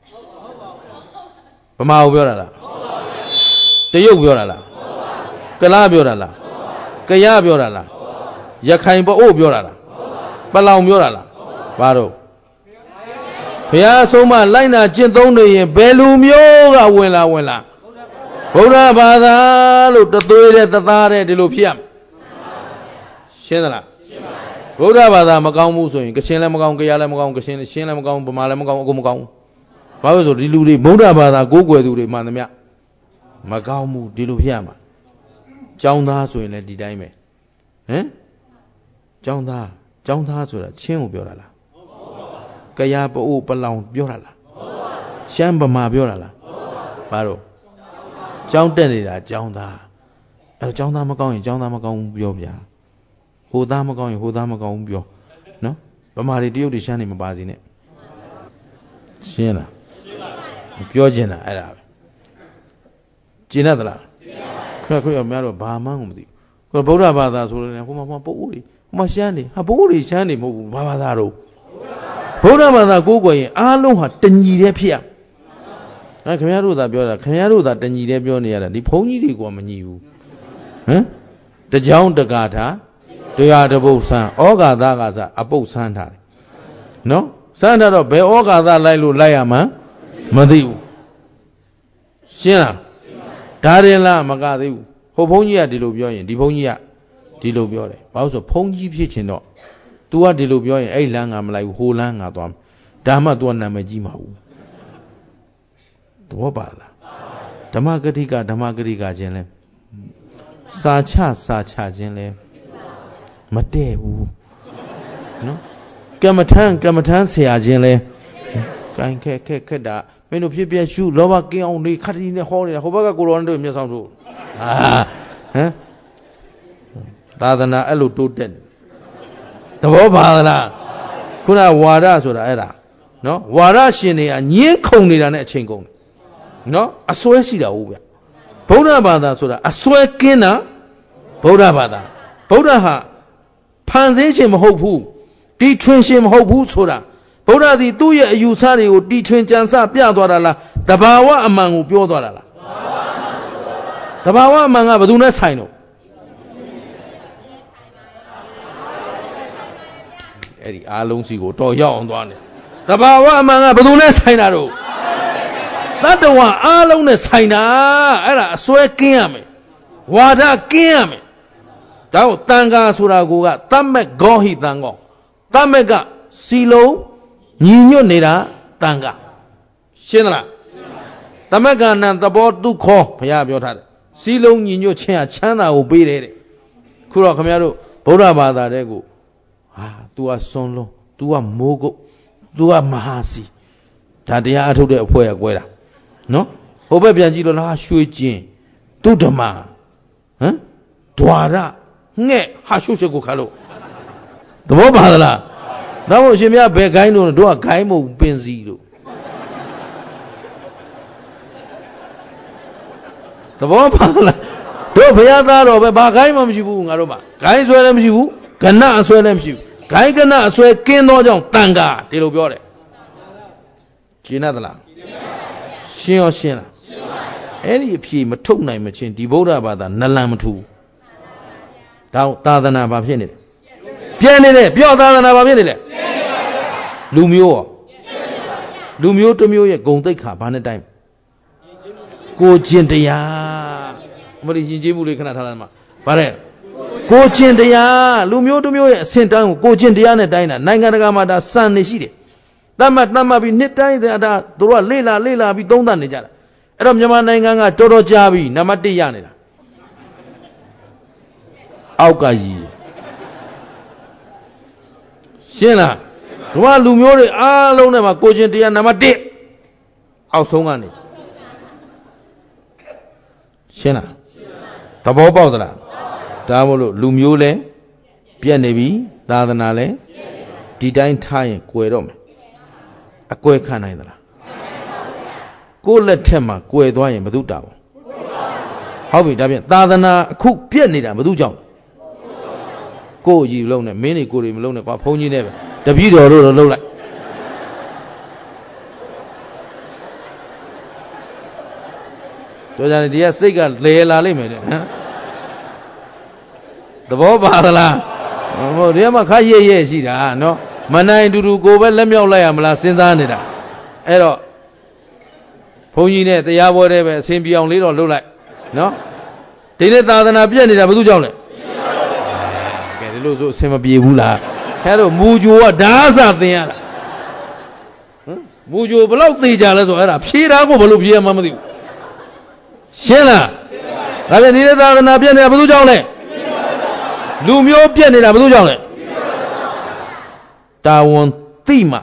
S2: ဗမာအောင်ပြောတာလားတရုတ်ပြောတာလားကလားပြောတာလားကရပြောတာလားရခိုင်ပအို့ပြောတာလားပလောင်ပြောတာလားဘာတော့ဘုရားဆုံးမလိုက်နာကျင့်သုံးနေရင်ဘယ်လူမျိုးကဝင်လာဝင်လာဗုဒ္ဓဘာသာလို့တသွေးတဲ့တသားတဲ့ဒီလိုဖြစ်ရမယ်ရှင်းသလားဗုဒ္ဓဘာသာမကောင်းဘူးဆိုရင်ကချင်လည်းမကောင်းကရလည်းမကောင်းကချင်လည်းရှင်းလည်းမကောင်းဗမာလည်းမကောင်းအကုန်မကောင်းဘာလို့ဆိုဒီလူတွေဗုဒ္ဓဘာသာကိုးကွယ်သူတွေမှန်သမျှမကောင်းဘူးဒီလိုဖြစ်ရမှာကျောင်းသားဆိုရင်လည်းဒီတိုင်းပဲဟမ်ကျောင်းသားကျောင်းသားဆိုတာချင်းကိုပြောတာလားကရပအိုးပလောင်ပြောတာလားရှမ်းဗမာပြောတာလားဘာလို့ကျောင်းတက်နေတာကျောင်းသားအဲကျောင်းသားမကောင်းရင်ကျောင်းသားမကောင်းဘူးပြောဗျာဟိုသားမကောင်းရင်ဟိုသားမကောင်းဘူးပြောနော်ဗမာတွေတရုတ်တွေရှမ်းတွေမပါစေနဲ့ရှင်းလားပြောကျင်တာအဲ့ဒါပဲကျင်တတ်သလားခွဲခွဲများတော့ဘာမှန်းကိုမသိဘူးဗုဒ္ဓဘာသာဆိုလို့ဟိုမှာဟိုပို့ဦးဟိုမှာရှမ်းနေဟာပို့ဦးရှမ်းနေမဟုတ်ဘူးဘာဘာသာတော့ဗုဒ္ဓဘာသာကိုးကွယ်ရင်အားလုံးဟာတညီတည်းဖြစ်ရအဲခင်ဗျားတို့သာပြောတာခင်ဗျားတို့သာတညီတည်းပြောနေရတာဒီဘုန်းကြီးတွေကမညီဘူးဟမ်တကြောင်တကာထာတရားတပုတ်ဆန်းဩဃာသကစားအပုတ်ဆန်းထားတယ်နော်ဆန်းထားတော့ဘယ်ဩဃာသလိုက်လို့လိုက်ရမှာမသိဘူးရှင်းလားဒါရင်လားမကသေးဘူးဟိုဘုန်းကြီးကဒီလိုပြောရင်ဒီဘုန်းကြီးကဒီလိုပြောတယ်ဘာလို့ဆိုဘုန်းကြီးဖြစ်ချင်တော့ तू ကဒီလိုပြောရင်အဲ့လမ်းငါမလိုက်ဘူးဟိုလမ်းငါသွားဒါမှ तू ကနာမည်ကြီးမှာဘူးသဘောပါလားဓမ္မဂတိကဓမ္မဂတိကခြင်းလဲစာချစာချခြင်းလဲမတည့်ဘူးနော်ကမ္မထံကမ္မထံဆရာချင်းလဲကိုင်းခက်ခက်ခက်တာမင်းတို့ဖြစ်ပြရှုလောဘကင်းအောင်နေခတ်တီနဲ့ဟောနေတာဟိုဘက်ကကိုရောတို့မျက်စောင်းတို့ဟာဟမ်သာသနာအဲ့လိုတိုးတက်သဘောပါလားခုနဝါဒဆိုတာအဲ့ဒါနော်ဝါဒရှင်တွေကညင်းခုန်နေတာနဲ့အချိန်ကုန်တယ်နော်အစွဲရှိတာဟုတ်ဗျဗုဒ္ဓဘာသာဆိုတာအစွဲကင်းတာဗုဒ္ဓဘာသာဗုဒ္ဓဟာဖန်ဆင်းခြင်းမဟုတ်ဘူးတီထွင်ခြင်းမဟုတ်ဘူးဆိုတာဗုဒ္ဓသည်သူ့ရဲ့အယူဆတွေကိုတီထွင်ကြံစပြသွားတာလားတဘာဝအမှန်ကိုပြောသွားတာလားတဘာဝအမှန်ကဘယ်သူနဲ့ဆိုင်တော့အဲ့ဒီအားလုံးစီကိုတော်ရောက်အောင်သွားနေတဘာဝအမှန်ကဘယ်သူနဲ့ဆိုင်တာတော့တတ္တဝါအားလုံးနဲ့ဆိုင်တာအဲ့ဒါအစွဲကင်းရမယ်ဝါဒကင်းရမယ်ဒါကိုတန်ခါဆိုတာကတမ္မက်ဂောဟိတန်ကောတမ္မက်ကစီလုံးညီညွတ်နေတာတန်ခါရှင်းသလားတမ္မက်ကနံသဘောဒုက္ခဘုရားပြောထားတယ်စီလုံးညီညွတ်ခြင်းဟာချမ်းသာကိုပေးတယ်တဲ့ခုတော့ခင်ဗျားတို့ဗုဒ္ဓဘာသာတဲ့ကိုဟာ तू ကစွန်လုံး तू ကမိုးကုတ် तू ကမဟာစီဒါတရားအထုတ်တဲ့အဖွဲ့ကကွဲတာနော်ဟိုဘက်ပြန်ကြည့်လို့လားရွှေကျင်သူဓမ္မဟမ်ဒွါရငှဲ့ဟာရှုရှုကိုခါလို့သဘောပါသလားနောက်မို့ရှင်မြတ်ဘယ်ခိုင်းလို့တို့ကခိုင်းမို့ပင်စီလို့သဘောပါလားတို့ဘုရားသားတော်ပဲဘာခိုင်းမှမရှိဘူးငါတို့မှာခိုင်းဆွဲလည်းမရှိဘူးကဏအဆွဲလည်းမရှိဘူးခိုင်းကဏအဆွဲကင်းသောကြောင့်တန်ခါဒီလိုပြောတယ်ရှင်းသလားရှင်းရောရှင်းလားအဲ့ဒီအဖြေမထုတ်နိုင်မချင်းဒီဗုဒ္ဓဘာသာနလန်မထူဒါသာသနာဘာဖြစ်နေလဲပြဲနေတယ်ပြောသာသနာဘာဖြစ်နေလဲလူမျိုးရောလူမျိုးတစ်မျိုးရဲ့ဂုဏ်သိက္ခာဘာနဲ့တိုင်းကိုကျင့်တရားအမရိရင်ကျေးမှုလေးခဏထားလိုက်မှာဗါတဲ့ကိုကျင့်တရားလူမျိုးတစ်မျိုးရဲ့အဆင့်တန်းကိုကိုကျင့်တရားနဲ့တိုင်းတာနိုင်ငံတကာမှာဒါစံနေရှိတယ်တတ်မှတ်တတ်မှတ်ပြီးနှစ်တိုင်းတဲ့ဒါတို့ကလေ့လာလေ့လာပြီးသုံးသပ်နေကြတာအဲ့တော့မြန်မာနိုင်ငံကတော်တော်ကြာပြီနံပါတ်တစ်ရနေတာအောက်ကကြီးရှင်းလားဒီမှာလူမျိုးတွေအားလုံးနဲ့မှာကိုကျင့်တရားနံပါတ်တစ်အောက်ဆုံးကနေရှင်းလားသဘောပေါက်သလားဒါမို့လို့လူမျိုးလဲပြက်နေပြီသာသနာလဲဒီတိုင်းထားရင်ကွယ်တော့မယ်အကွယ်ခံနိုင်သလားကိုယ်လက်ထက်မှာကွယ်သွားရင်ဘယ်သူတောင်းဟုတ်ပြီဒါပြန်သာသနာအခုပြက်နေတာဘယ်သူကြောင့်ကိုယ်ကြီးလုံးနဲ့မင်းတွေကိုယ်တွေမလုံးနဲ့ကွာဘုန်းကြီးနဲ့ပဲတပည့်တော်တို့တော့လုံးလိုက်တို့ကြတယ်ဒီကစိတ်ကလဲလာလိမ့်မယ်တဲ့ဟမ်သဘောပါသလားဟိုဒီကမှခါရဲရဲရှိတာနော်မနိုင်တူတူကိုပဲလက်မြောက်လိုက်ရမလားစဉ်းစားနေတာအဲ့တော့ဘုန်းကြီးနဲ့တရားပွဲတဲ့ပဲအစဉ်ပြောင်းလေးတော့လှုပ်လိုက်နော်ဒီနေ့သာသနာပြည့်နေတာဘယ်သူကြောင့်လဲကဲဒီလိုဆိုအစဉ်မပြေဘူးလားအဲ့တော့မူဂျိုကဓာအစသင်ရတာဟမ်မူဂျိုဘယ်လောက်သေးကြလဲဆိုအဲ့ဒါဖြေးတာကိုဘယ်လိုဖြေးရမှမသိဘူးရှင်းလားဒါပြန်ဒီနေ့သာသနာပြည့်နေတာဘယ်သူကြောင့်လဲလူမျိုးပြည့်နေတာဘယ်သူကြောင့်လဲတာဝန်သိမှ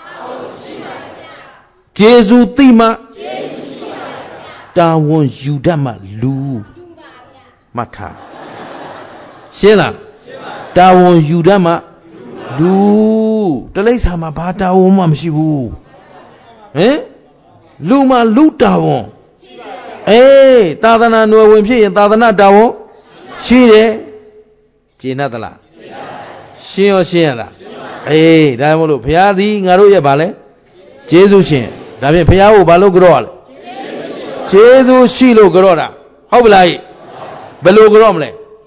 S2: ကျေစုသိမှတာဝန်ယူတတ်မှလူမှတ်ထားရှင်းလားတာဝန်ယူတတ်မှလူတလိ္ဆာမှာဘာတာဝန်မှမရှိဘူးဟင်လူမှာလူတာဝန်အေးသာသနာ့နယ်ဝင်ဖြစ်ရင်သာသနာတာဝန်ရှိတယ်ကျေနပ်သလားရှင်းရောရှင်းရလားအေးဒါမို့လို့ဘုရားသည်ငါတို့ရဲ့ဗာလဲကျေးဇူးရှင်ဒါဖြင့်ဘုရားကိုဘာလို့ကြော့ရလဲကျေးဇူးရှိလို့ကြော့တာဟုတ်ပလားဘယ်လိုကြော့မလဲ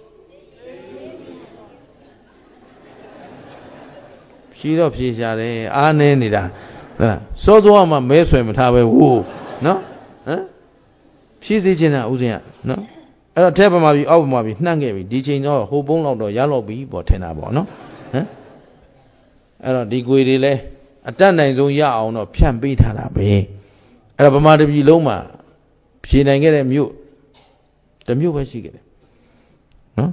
S2: ဖြေတော့ဖြေရှာတယ်အားနေနေတာဟုတ်စောစောမှမဲဆွဲမထားပဲဟိုနော်ဟမ်ဖြေစေချင်တာဥစဉ်ကနော်အဲ့တော့ထဲပမာပြီးအောက်ပမာပြီးနှံ့ခဲ့ပြီဒီချိန်တော့ဟိုပုံးလောက်တော့ရလောက်ပြီပေါ့ထင်တာပေါ့နော်ဟမ်အဲ့တော့ဒီကိုယ်တွေလဲအတတ်နိုင်ဆုံးရအောင်တော့ဖြန့်ပေးထားတာပဲအဲ့တော့ဗမာတပြည်လုံးမှာဖြေနိုင်ခဲ့တဲ့မြို့တစ်မြို့ပဲရှိခဲ့တယ်နော်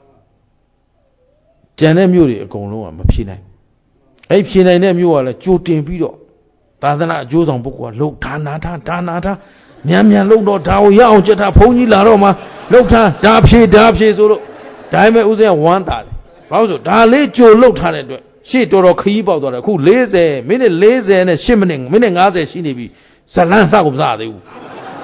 S2: ကျန်တဲ့မြို့တွေအကုန်လုံးကမဖြေနိုင်အဲ့ဖြေနိုင်တဲ့မြို့ကလည်းကြိုတင်ပြီးတော့သာသနာအကျိုးဆောင်ပုဂ္ဂိုလ်ကလှုပ်ဒါနာထားဒါနာထားမြန်မြန်လှုပ်တော့ဒါကိုရအောင်ကြက်ထားဘုန်းကြီးလာတော့မှလှုပ်ထားဒါဖြေဒါဖြေဆိုလို့ဒါပေမဲ့ဦးဇင်းကဝမ်းတာတယ်ဘာလို့ဆိုဒါလေးကြိုလှုပ်ထားတဲ့အတွက်ရှေ့တော်တော်ခရီးပေါက်သွားတယ်အခု၄၀မိနစ်၄၀နဲ့၈မိနစ်မိနစ်၅၀ရှိနေပြီဇလန်းစကိုမစားသေးဘူး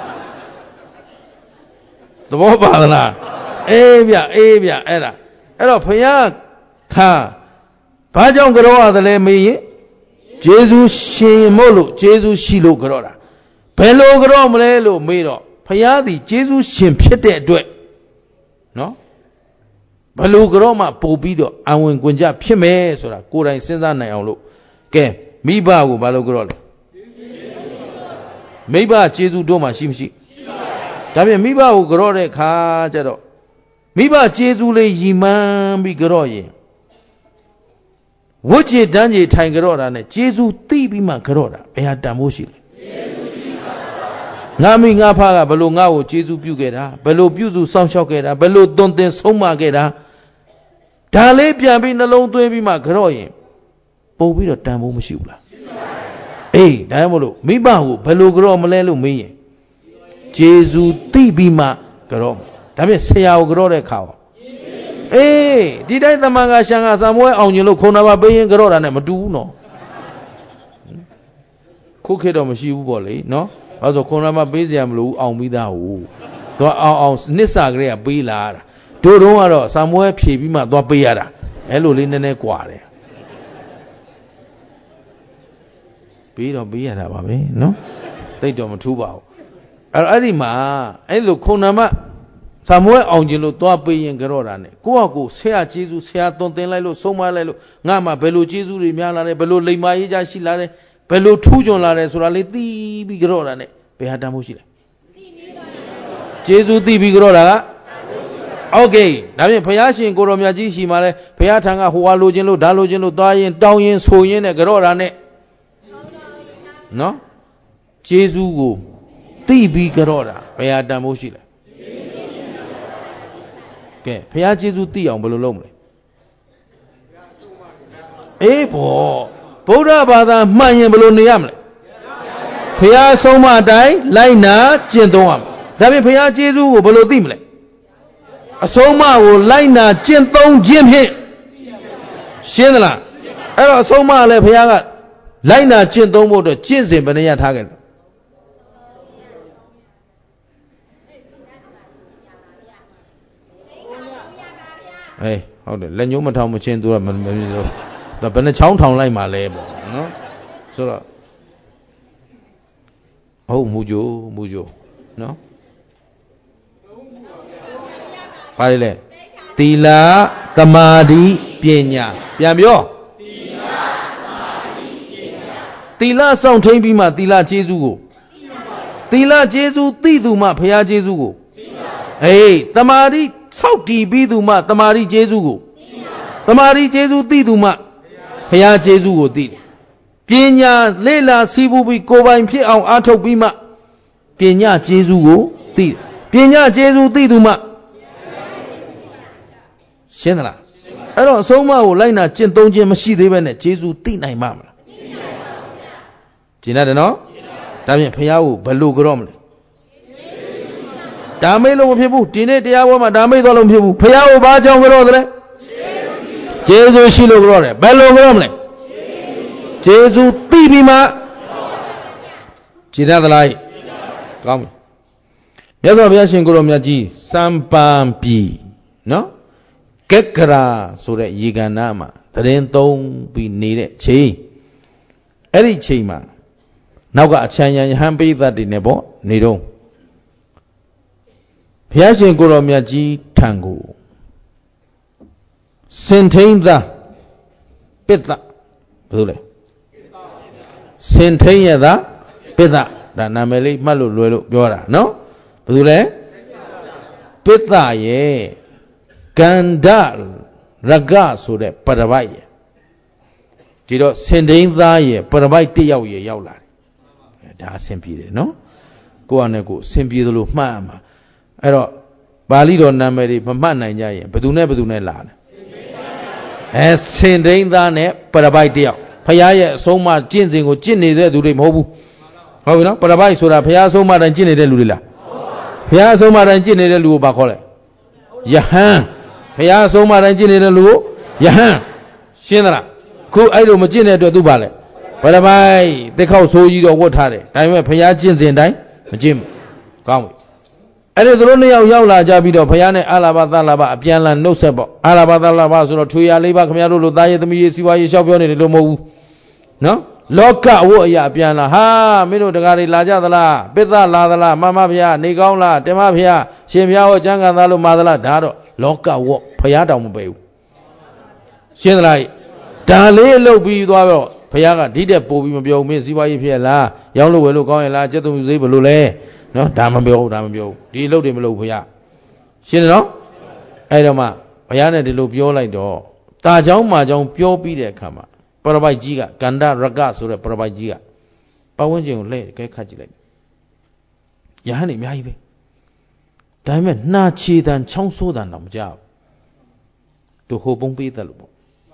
S2: သဘောပါသလားအေးဗျအေးဗျအဲ့ဒါအဲ့တော့ဘုရားခါဘာကြောင့်ကြောရတယ်လဲမေးရင်ကျေးဇူးရှင်မို့လို့ကျေးဇူးရှိလို့ကြောတာဘယ်လိုကြောမလဲလို့မေးတော့ဘုရားသည်ကျေးဇူးရှင်ဖြစ်တဲ့အတွက်နော်ဘယ်လိုကြောမှပို့ပြီးတော့အဝင်ကွင်ကြဖြစ်မယ်ဆိုတာကိုယ်တိုင်စဉ်းစားနိုင်အောင်လို့ကဲမိဘကိုဘာလို့ကြောလဲမိဘကျေးဇူးတို့မှရှိမရှိဒါပြန်မိဘကိုကြောတဲ့ခါကျတော့မိဘကျေးဇူးလေးရည်မှန်းပြီးကြောရင်ဝတ်ကြည်တန်းကြည်ထိုင်ကြောတာနဲ့ကျေးဇူးသိပြီးမှကြောတာဘယ်ဟာတန်ဖို့ရှိလဲငါမိငါဖကဘလို့ငါ့ကိုကျေးဇူးပြုခဲ့တာဘယ်လိုပြုစုစောင့်ရှောက်ခဲ့တာဘယ်လိုသွန်သင်ဆုံးမခဲ့တာဒါလေးပြန်ပြီးနှလုံးသွင်းပြီးမှကြောရင်ပုံပြီးတော့တန်ဖို့မရှိဘူးလားအေးဒါမှမဟုတ်မိဘကိုဘယ်လိုကြောမလဲလို့မေးရင်ကျေးဇူးသိပြီးမှကြောဒါဖြင့်ဆရာကိုကြောတဲ့ခါရောအေးဒီတိုင်းသမန်ကရှံကစာမွဲအောင်ကျင်လို့ခုံနာပါပေးရင်ကြောတာနဲ့မတူဘူးနော်ခုခေတ်တော့မရှိဘူးပေါ့လေနော်ဘာလို့ခုံနာပါပေးစရာမလိုဘူးအောင်ပြီးသားဟုတ်တော့အောင်အောင်နှစ်စာကလေးကပေးလာတာတို့တုံးကတော့စာမွဲဖြေပြီးမှသွားပေးရတာအဲ့လိုလေးနည်းနည်းကွာတယ်ပေးတော့ပေးရတာပါပဲနော်တိတ်တော့မထူးပါဘူးအဲ့တော့အဲ့ဒီမှာအဲ့လိုခုံနာမစာမွဲအောင်ကျင်လို့သွားပေးရင်ကြောတာနဲ့ကိုယ့်ဟာကိုယ်ဆရာကျေးဇူးဆရာသွန်သင်လိုက်လို့ဆုံးမလိုက်လို့ငါမှဘယ်လိုကျေးဇူးတွေများလာတယ်ဘယ်လိုလိမ္မာရေးကြရှိလာတယ်ဘယ်လိုထူးချွန်လာတယ်ဆိုတာလေးသိပြီးကြောတာနဲ့ဘယ်ဟာတန်ဖို့ရှိလဲကျေးဇူးသိပြီးကြောတာကโอเคဒါဖြင့်ဘုရားရှင်ကိုရောမြတ်ကြီးရှိမှလဲဘုရားထံကဟိုဟာလိုခြင်းလို့ဒါလိုခြင်းလို့သွားရင်တောင်းရင်ဆိုရင်နဲ့ကြောတာနဲ့နော်ကျေးဇူးကိုသိပြီးကြောတာဘယ်ဟာတန်ဖို့ရှိလဲကဲဘုရားကျေးဇူးသိအောင်ဘယ်လိုလုပ်မလဲအေးဘောဗုဒ္ဓဘာသာမှန်ရင်ဘယ်လိုနေရမလဲဘုရားဆုံးမအတိုင်းလိုက်နာကျင့်သုံးရမယ်ဒါဖြင့်ဘုရားကျေးဇူးကိုဘယ်လိုသိမလဲအဆုံးအမကိုလိုက်နာကျင့်သုံးခြင်းဖြင့်ရှင်းသလားအဲ့တော့အဆုံးအမလည်းဘုရားကလိုက်နာကျင့်သုံးဖို့အတွက်ကျင့်စဉ်ဘယ်နှရထားခဲ့လဲအေးဟုတ်တယ်လက်ညှိုးမထောင်မချင်းသူကမမပြီးတော့ဒါဘယ်နှချောင်းထောင်လိုက်မှလဲပေါ့နော်ဆိုတော့ဟုတ်မူကြိုမူကြိုနော်ဘာလဲလဲသီလသမာဓိပညာပြန်ပြောသီလသမာဓိပညာသီလစောင့်ထိန်ပြီးမှသီလကျေးဇူးကိုသီလကျေးဇူးသိသူမှဘုရားကျေးဇူးကိုအေးသမာဓိစောင့်တည်ပြီးသူမှသမာဓိကျေးဇူးကိုသမာဓိကျေးဇူးသိသူမှဘုရားကျေးဇူးကိုသိတယ်ပညာလေ့လာစီးပူးပြီးကိုယ်ပိုင်ဖြစ်အောင်အားထုတ်ပြီးမှပညာကျေးဇူးကိုသိတယ်ပညာကျေးဇူးသိသူမှရှင်းသလားအဲ့တော့အဆုံးအမကိုလိုက်နာကျင့်သုံးခြင်းမရှိသေးပဲနဲ့ကျေးဇူးသိနိုင်မှာမလားသိနိုင်ပါဘူးဗျာကျင့်ရတယ်နော်ဒါဖြင့်ဘုရားကိုဘယ်လိုကြောမလဲဒါမိတ်လို့မဖြစ်ဘူးဒီနေ့တရားပွဲမှာဒါမိတ်တော့လို့မဖြစ်ဘူးဘုရားကိုဘာကြောင့်ကြောတယ်လဲကျေးဇူးရှိလို့ကြောတယ်ဘယ်လိုကြောမလဲကျေးဇူးသိပြီးမှကျင့်ရသလားကောင်းပြီမြတ်စွာဘုရားရှင်ကိုရောမြတ်ကြီးစံပန်ပြီနော် Kekra so that Yiganama, the then don't be needed. Chi Eri Chima. Now got a Chanya Hampi that in a boat, Nido. Piasin Goromiaji Tango. Sentain Pita Pule Sentain the Pita, that Nameli Malu Lulu Yora, no? Pule Pita ye. Gandal Raga so that Paravai. Did sending the Paravai Tiao ye Yaula. That's simply, no? Go on and go, simply the look, mamma. I don't Balido Nameri, Pamana Yay, but do never do Nelan. As sending the net Paravai Tiao. Payaya so much ginseng or ginny there to him hobu. How no? Paravai so that Paya so much and ginny de Lula. Paya so much and ginny de Lu Bacole. Yahan. Paya so much and ginny de Lu. Yahan. Shinra. Cool, I don't imagine it to do ballet. But am I the cow so you don't what had it? I went Payajins and die, Jim. Come. I don't know Yaula Jabido, Payane, Alabata Laba, Piana, no sebo, Alabata Laba, so two year labor, Camaro, die the Missy, why you shall be on it, no? No? Loka, Woya, Piana, ha, Mino de Gari, Lajadala, Beta Ladala, Mamma Pia, Nigola, Temapia, Shimia, Janga, Madala, Dado, Loka, walk, Payada Mobile. Shinrai. Dale lo be the Payaga did a poem of your Miss Iwa, Yellow will look on a Jetu Zibulule, no, Damabio, Damabio, Dilo de Melopia. She know? Edoma, Payana de Lupio like door. Tajong Majong Pio Pide Kama, Parabai Giga, Ganda Ragas or a Parabai Giga. But when you lay, get catching. Yahani Maibe. Diamond, not cheat and chong so than them job. To hope on be the loop.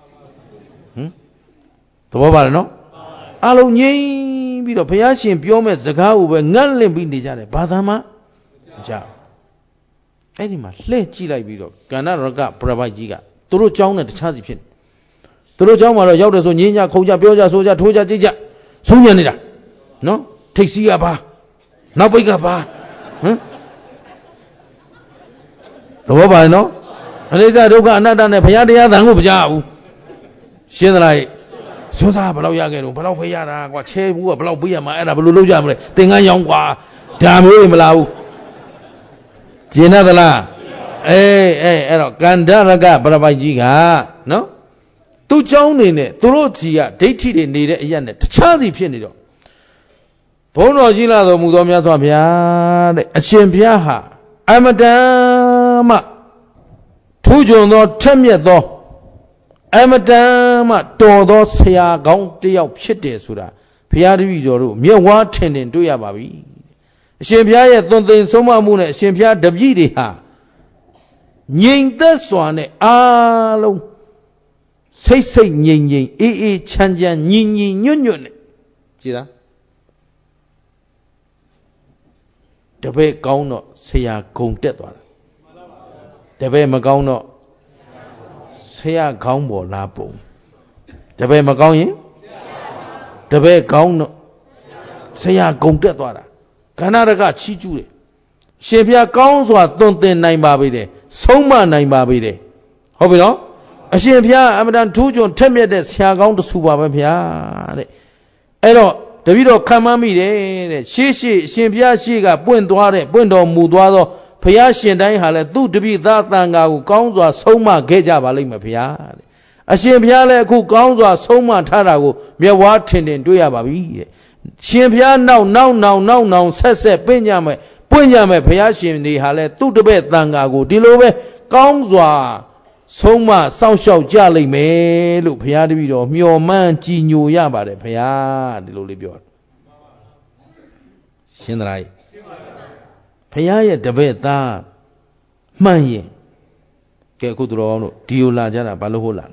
S2: The Bobano Alone be the Payashin Piome Zagao when none limbing the Jade Badama Jab. Animal, let Gila Bido, Ganaraga, Pravajiga, Turu John at the Chazipin. Turu John or Yoda Sonina, Koja Bioja, Soja, Toja Jija, Sunyanida. No? Take Siaba. Now wake up. The Bobano? And is that Oga another Payadia than Ubja? Shinrai. So that below Yagan, below Yara, what chair, below Biama, and a blue jammer, thing I young qua, damn him allow. Jinadala, eh, eh, Gandaraga, Bravajiga, no? Two John in it, Turotia, dated in the Yanet, Charlie Pienido. Pono Gila, the Mudomia Tomia, a Chimpiaha, I'm a dama. Tujo no Temiado. I'm a dama, Dodo Sia Gong, the Opchete Sura, Piari Joru, mere watching into Yababi. Shimpia, don't think so much moon, Shimpia, the Vidiha. Ying this one, alo. Say, say, ying, ying, e e, chanjan, yin, yin, yun, yun. See that? The way Gauno, say a gong dead one. The way Magauno. Say a gong or labo. The way Magoni? The way Gauno. Say a gong dead one. Canada Chichu. Shapia gowns or don't think nine babide. So man nine babide. Hope you know? A shapia, I'm done two John ten minutes. Here gone to Subabia. Ero, the video come on me. She, she, Shapia, she got Buendoare, Buendo Muduado. Payashin Dai Hale, do to be that Tanga who counts or Soma Geja Balima Pia. A Shimpiale who counts or Soma Tarago, mere watching in Duyababi. Shimpia now, now, now, now, now, says Penyame, Penyame Payashin Di Hale, do to be Tanga go, Dilobe, counts or Soma, South Show Jolly me, look Piadido, Mio Man, Ginu Yaba, Pia, Dilibio. Shinrai. Payaya debeta Maye Kekudro, Diola Jana Balohola.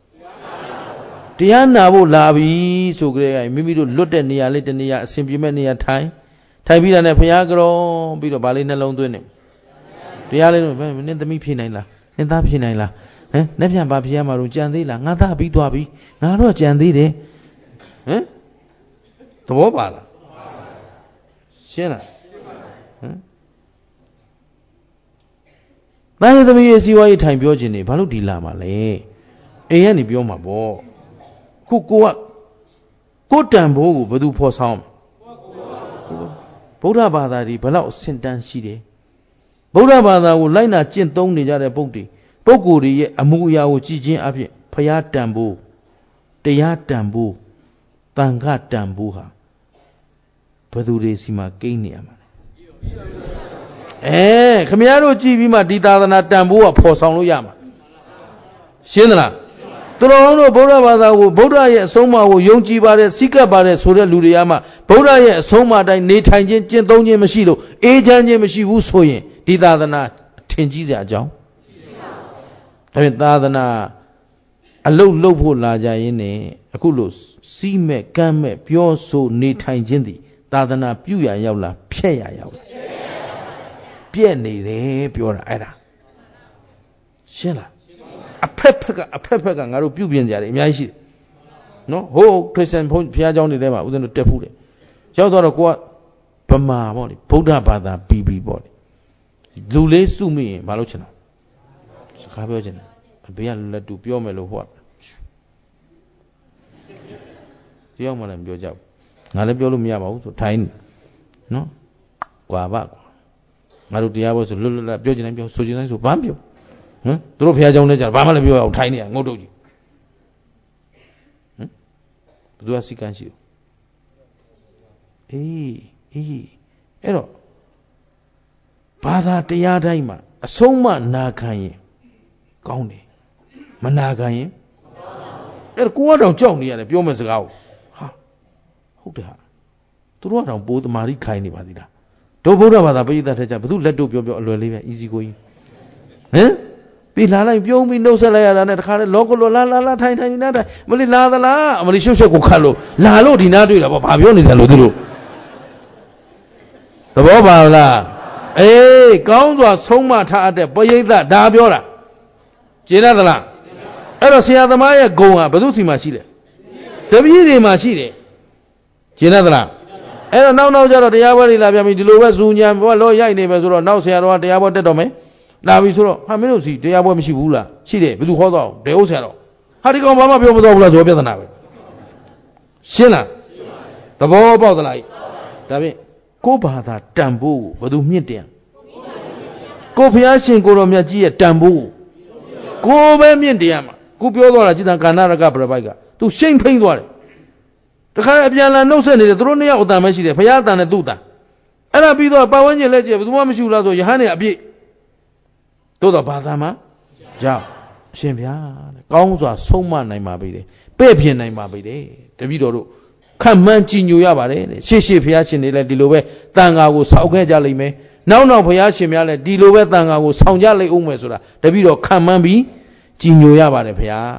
S2: Diana will lavi so great. Maybe to Lutania, Litania, Simpimania time. Tabila and Payagro, Bido Balina alone doing him. Dialin, in the me pinela, in that pinela. Eh? Nevian Bapiama Jandila, Nata Bituabi, Naro Jandide. Eh? The Wobala. Shena. သားရဲ့သမီးရဲ့စီဝါရေးထိုင်ပြောခြင်းနေဘာလို့ဒီလာမှာလဲအိမ်ကနေပြောမှာပေါ့ခုကိုကကိုတန်ဖိုးကိုဘယ်သူဖော်ဆောင်ဗုဒ္ဓဘာသာဒီဘလောက်အဆင့်တန်းရှိတယ်ဗုဒ္ဓဘာသာကိုလိုက်နာကျင့်သုံးနေကြတဲ့ပုဂ္ဂိုလ်ပုဂ္ဂိုလ်တွေရဲ့အမှုအရာကိုကြည်ချင်းအဖြစ်ဖရာတန်ဖိုးတရားတန်ဖိုးတန်ခတန်ဖိုးဟာဘယ်သူတွေစီမှာကိန်းနေရမှာအဲခမည်းတော်ကြည်ပြီးမှဒီသာသနာတန်ဖိုးကဖော်ဆောင်လို့ရမှာရှင်းသလားသူတော်တို့ဗုဒ္ဓဘာသာကိုဗုဒ္ဓရဲ့အဆုံးအမကိုယုံကြည်ပါတယ်စိကပ်ပါတယ်ဆိုတဲ့လူတွေကမှဗုဒ္ဓရဲ့အဆုံးအမအတိုင်းနေထိုင်ခြင်းကျင့်သုံးခြင်းမရှိလို့အေးချမ်းခြင်းမရှိဘူးဆိုရင်ဒီသာသနာထင်ကြီးစရာအကြောင်းဒါဖြင့်သာသနာအလုတ်လုတ်ဖို့လာကြရင်းနဲ့အခုလို့စီးမဲ့ကမ်းမဲ့ပြောဆိုနေထိုင်ခြင်းသည်သာသနာပြုရရောက်လားဖျက်ရရောက်လားပြည့်နေတယ်ပြောတာအဲ့ဒါရှင်းလားအဖက်ဖက်ကအဖက်ဖက်ကငါတို့ပြုပြင်ကြတယ်အများကြီးရှိတယ်နော်ဟိုခရစ်ယာန်ဘုရားကျောင်းတွေထဲမှာဦးဇင်းတို့တက်ဖူးတယ်ရောက်တော့ကိုကဗမာပေါ့လေဗုဒ္ဓဘာသာပြီးပြီးပေါ့လေလူလေးစုမိရင်မလုပ်ချင်တော့စကားပြောချင်တယ်အဘေကလက်တူပြောမယ်လို့ဟောတယောက်မှလည်းမပြောကြဘူးငါလည်းပြောလို့မရပါဘူးဆိုထိုင်းနော်ကွာပါကွာငါတို့တရားပွဲဆိုလွတ်လွတ်လပ်ပြောချင်တိုင်းပြောဆိုချင်တိုင်းဆိုဘာမှပြောဟမ်သူတို့ဖះเจ้าနဲ့ကြာဘာမှလည်းပြောရအောင်ထိုင်းနေရငုတ်တုတ်ကြီးဟမ်ဘယ်သူကစိတ်ကန်းရှိအေးအေးအဲ့တော့ဘာသာတရားတိုင်းမှာအဆုံးမနာခံရင်ကောင်းတယ်မနာခံရင်အဲ့ကိုကတော့ကြောက်နေရတယ်ပြောမယ်စကားကိုဟာဟုတ်တယ်ဟာသူတို့ကတော့ပိုးသမာဓိခိုင်းနေပါသေးလားတို့ဗုဒ္ဓဘာသာပိဋကတ်ထက်ကြဘယ်သူလက်တို့ပြောပြောအလွယ်လေးပဲ easy ကိုကြီးဟမ်ပြီးလာလိုက်ပြုံးပြီးနှုတ်ဆက်လိုက်ရတာနဲ့တခါလေလောကလောလာလာလာထိုင်ထိုင်နေတာတိုင်မလေးလာသလားအမလေးရှုပ်ရှုပ်ကိုခတ်လို့လာလို့ဒီနားတွေ့တာပေါ့ဘာပြောနေစလို့သူတို့သဘောပါလားအေးကောင်းစွာဆုံးမထားတဲ့ပရိသတ်ဒါပြောတာကျင်းရသလားအဲ့တော့ဆရာသမားရဲ့ဂုံဟာဘယ်သူစီမှာရှိလဲတပည့်တွေမှာရှိတယ်ကျင်းရသလားအဲ့တော့နောက်နောက်ကျတော့တရားပွဲတွေလာပြန်ပြီဒီလိုပဲဇူညံဘောလောရိုက်နေပဲဆိုတော့နောက်ဆရာတော်ကတရားပွဲတက်တော့မယ်လာပြီဆိုတော့ဟာမင်းတို့စီတရားပွဲမရှိဘူးလားရှိတယ်ဘယ်သူဟောတော့တေဟုတ်ဆရာတော်ဟာဒီကောင်ဘာမှပြောမတော့ဘူးလားဆိုပြဿနာပဲရှင်းလားသဘောပေါက်သလားဒါဖြင့်ကိုယ်ဘာသာတန်ဖိုးကိုဘယ်သူမြင့်တယ်ကိုဘုရားရှင်ကိုတော်မြတ်ကြီးရဲ့တန်ဖိုးကိုကိုပဲမြင့်တယ်ရမှာကိုပြောသွားတာจิตံကာဏရကပြပိုက်ကသူရှိန်ဖိမ့်သွားတယ်တခါအပြန်လာနှုတ်ဆက်နေတယ်သူတို့နှစ်ယောက်အတန်ပဲရှိတယ်ဘုရားအတန်နဲ့သူ့အတန်အဲ့ဒါပြီးတော့ပတ်ဝန်းကျင်လက်ကျဘယ်သူမှမရှိဘူးလားဆိုရဟန်းနေအပြည့်တို့တော့ဘာသာမှာကြောက်အရှင်ဗျာတဲ့ကောင်းစွာဆုံးမနိုင်ပါပြီတဲ့ပဲ့ပြင်နိုင်ပါပြီတဲ့တပည့်တော်တို့ခန့်မှန်းကြည်ညိုရပါတယ်တဲ့ရှေ့ရှေ့ဘုရားရှင်တွေလည်းဒီလိုပဲတန်ဃာကိုဆောက်ခဲ့ကြလိမ့်မယ်နောက်နောက်ဘုရားရှင်များလည်းဒီလိုပဲတန်ဃာကိုဆောင်ကြလိမ့်ဦးမယ်ဆိုတာတပည့်တော်ခန့်မှန်းပြီးကြည်ညိုရပါတယ်ဘုရား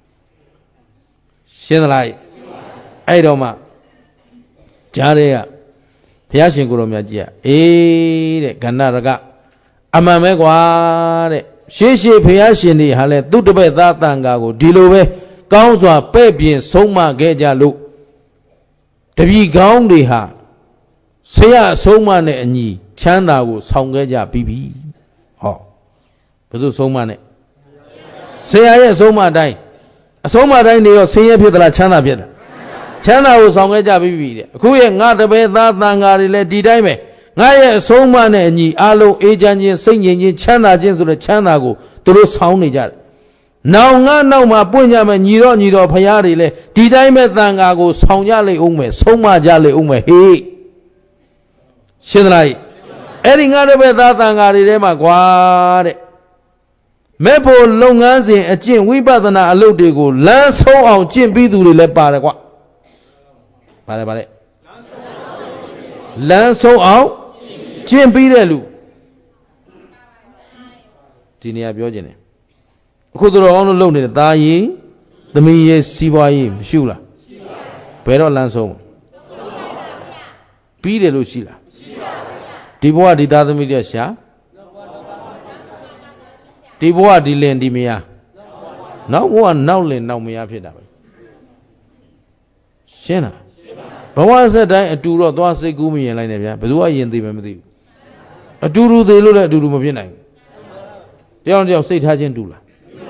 S2: ရှင်းသလားအဲ့တော့မှကြားတဲ့ကဘုရားရှင်ကိုယ်တော်မြတ်ကြီးကအေးတဲ့ကဏ္ဍရကအမှန်ပဲကွာတဲ့ရှေးရှေးဘုရားရှင်တွေဟာလဲသူတပည့်သားတန်ဃာကိုဒီလိုပဲကောင်းစွာပဲ့ပြင်ဆုံးမခဲ့ကြလို့တပည့်ကောင်းတွေဟာဆရာအဆုံးမနဲ့အညီချမ်းသာကိုဆောင်ခဲ့ကြပြီးပြီဟောဘယ်သူဆုံးမနဲ့ဆရာရဲ့အဆုံးမအတိုင်းအဆုံးမအတိုင်းနေရောဆင်းရဲဖြစ်သလားချမ်းသာဖြစ်လားချမ်းသာကိုဆောင်ခဲ့ကြပြီးပြီတဲ့အခုရဲ့ငါတပည့်သားတန်ဃာတွေလည်းဒီတိုင်းပဲငါရဲ့အဆုံးအမနဲ့အညီအလုံးအေးချမ်းခြင်းစိတ်ငြိမ်ခြင်းချမ်းသာခြင်းဆိုတဲ့ချမ်းသာကိုသူတို့ဆောင်းနေကြတယ်။နောင်ငါနောက်မှာပွင့်ကြမယ်ညီတော်ညီတော်ဖရာတွေလည်းဒီတိုင်းပဲတန်ဃာကိုဆောင်းကြလိမ့်ဦးမယ်ဆုံးမကြလိမ့်ဦးမယ်ဟေးရှင်းသလား။အဲ့ဒီငါတပည့်သားတန်ဃာတွေထဲမှာကွာတဲ့မဲ့ဖို့လုပ်ငန်းစဉ်အကျင့်ဝိပဿနာအလုပ်တွေကိုလမ်းဆုံးအောင်ကျင့်ပြီးသူတွေလည်းပါတယ်ကွာ။ပါတယ်ပါတယ်လမ်းဆုံးအောင်ကျင့်ပြီးတဲ့လူဒီနေရာပြောခြင်းတယ်အခုတို့အောင်လို့လုပ်နေတဲ့သားကြီးသမီးရဲ့စီးပွားရေးမရှိဘူးလားဘယ်တော့လမ်းဆုံးပြီးတယ်လို့ရှိလားဒီဘဝဒီသားသမီးတွေရှာဒီဘဝဒီလင်ဒီမယားနောက်ဘဝနောက်လင်နောက်မယားဖြစ်တာပဲရှင်းလားဘဝဆက်တိုင်းအတူတော့သွားစိတ်ကူးမရင်လိုက်နဲ့ဗျာဘယ်သူကယင်သိမယ်မသိဘူးအတူတူသေးလို့လည်းအတူတူမဖြစ်နိုင်ဘူးတရားတရားစိတ်ထားခြင်းတူလား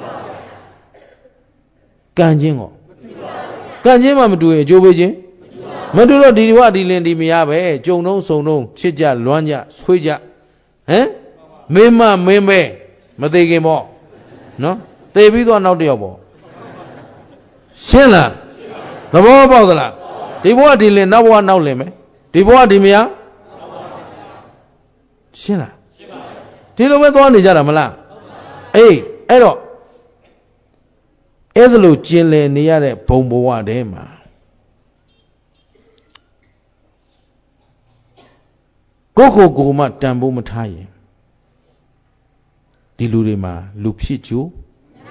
S2: ကံချင်းကောကံချင်းမှမတူရင်အကျိုးပေးခြင်းမတူတော့ဒီဝဒီလင်ဒီမရပဲကြုံတော့စုံတော့ချစ်ကြလွမ်းကြဆွေးကြဟမ်မင်းမမင်းပဲမသေးခင်ပေါ့နော်သေပြီးတော့နောက်တစ်ယောက်ပေါ့ရှင်းလားသဘောပေါက်သလားဒီဘဝဒီလင်နောက်ဘဝနောက်လင်မယ်ဒီဘဝဒီမရရှင်းလားဒီလိုပဲသွားနေကြတာမလားအေးအဲ့တော့အဲ့ဒါလိုကျင်လည်နေရတဲ့ဘုံဘဝတည်းမှာကိုကိုကိုမှတန်ဖို့မထားရင်ဒီလူတွေမှာလူဖြစ်ကြိုး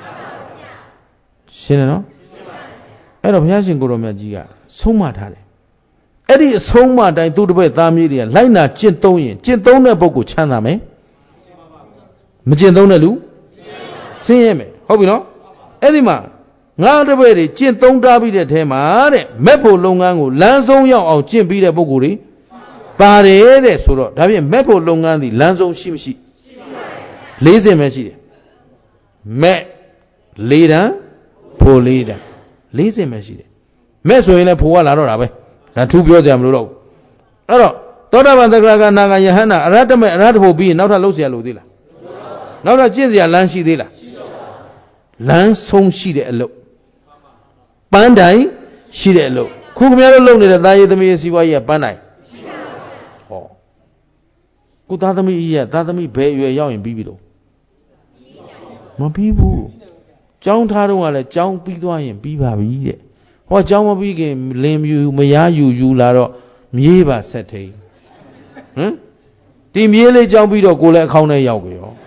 S2: ရှင်းတယ်နော်အဲ့တော့ဘုရားရှင်ကိုရောမြတ်ကြီးကဆုံးမထားတယ်အဲ့ဒီအဆုံးမတိုင်းသူ့တပည့်သားမြေးတွေကလိုက်နာကျင့်သုံးရင်ကျင့်သုံးတဲ့ပုဂ္ဂိုလ်ချမ်းသာမယ်မကျင့်သုံးတဲ့လူဆင်းရဲမယ်ဟုတ်ပြီနော်အဲ့ဒီမှာငါတပည့်တွေကျင့်သုံးထားပြီးတဲ့ထဲမှာတဲ့မက်ဖို့လုပ်ငန်းကိုလမ်းဆုံးရောက်အောင်ကျင့်ပြီးတဲ့ပုဂ္ဂိုလ်တွေပါတယ်တဲ့ဆိုတော့ဒါဖြင့်မက်ဖို့လုပ်ငန်းဒီလမ်းဆုံးရှိမရှိလေးစင်ပဲရှိတယ်မက်လေးတန်းဖို့လေးတန်းလေးစင်ပဲရှိတယ်မက်ဆိုရင်လည်းဖို့ကလာတော့တာပဲဒါထူးပြောကြမလို့တော့အဲ့တော့သောတာပန်သက္ကရာကနာဂယဟန္တာအရဟတမေအရဟတဖို့ပြီးရင်နောက်ထပ်လှုပ်เสียလို့သေးလားနောက်ထပ်ကျင့်เสียလမ်းရှိသေးလားလမ်းဆုံးရှိတဲ့အလုပ်ပန်းတိုင်ရှိတဲ့အလုပ်ခုခင်ဗျားတို့လုပ်နေတဲ့သားရေးသမီးရေးစီးပွားရေးကပန်းတိုင်ဟောကိုသားသမီးကြီးကသားသမီးဘယ်အရွယ်ရောက်ရင်ပြီးပြီလို့မပြီးဘူးကျောင်းထားတော့ကလည်းကျောင်းပြီးသွားရင်ပြီးပါပြီတဲ့ဟောကျောင်းမပြီးခင်လင်မြူမရယူယူလာတော့မြေးပါဆက်ထိန်ဟမ်ဒီမြေးလေးကျောင်းပြီးတော့ကိုလည်းအခေါင်းထဲရောက်ပြီရော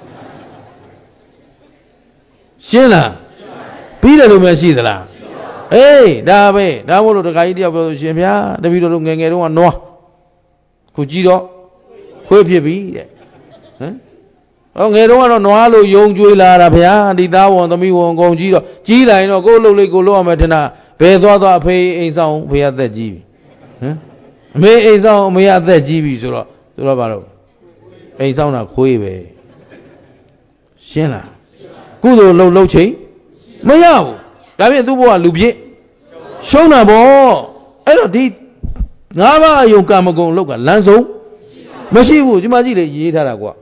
S2: ရှင်းလားပြီးတယ်လို့မရှိသလားအေးဒါပဲဒါမို့လို့တခါကြီးတယောက်ပြောလို့ရှင်ဗျာတပည့်တော်တို့ငယ်ငယ်တုန်းကနွားခုကြည့်တော့ခွေးဖြစ်ပြီတဲ့ဟမ်ဟောငယ်တုန်းကတော့နွားလို့ယုံကြွေးလာတာဗျာဒီသားဝန်သမီးဝန်ကုန်ကြီးတော့ကြီးလာရင်တော့ကိုယ်လှုပ်လေးကိုလှုပ်ရမယ်ထင်တာဘယ်သွားသွားအဖေအိမ်ဆောင်ဖေအသက်ကြီးပြီဟမ်အမေအိမ်ဆောင်အမေအသက်ကြီးပြီဆိုတော့ဆိုတော့ဘာလို့အိမ်ဆောင်တာခွေးပဲရှင်းလားကုသိုလ်လှုပ်လှုပ်ချိန်မရဘူးဒါဖြင့်သူ့ဘဝလူပြည့်ရှုံးတာပေါ့အဲ့တော့ဒီငါးပါးအယုံကာမဂုဏ်အလုပ်ကလမ်းဆုံးမရှိဘူးဒီမှာကြည့်လေရေးထားတာကွာ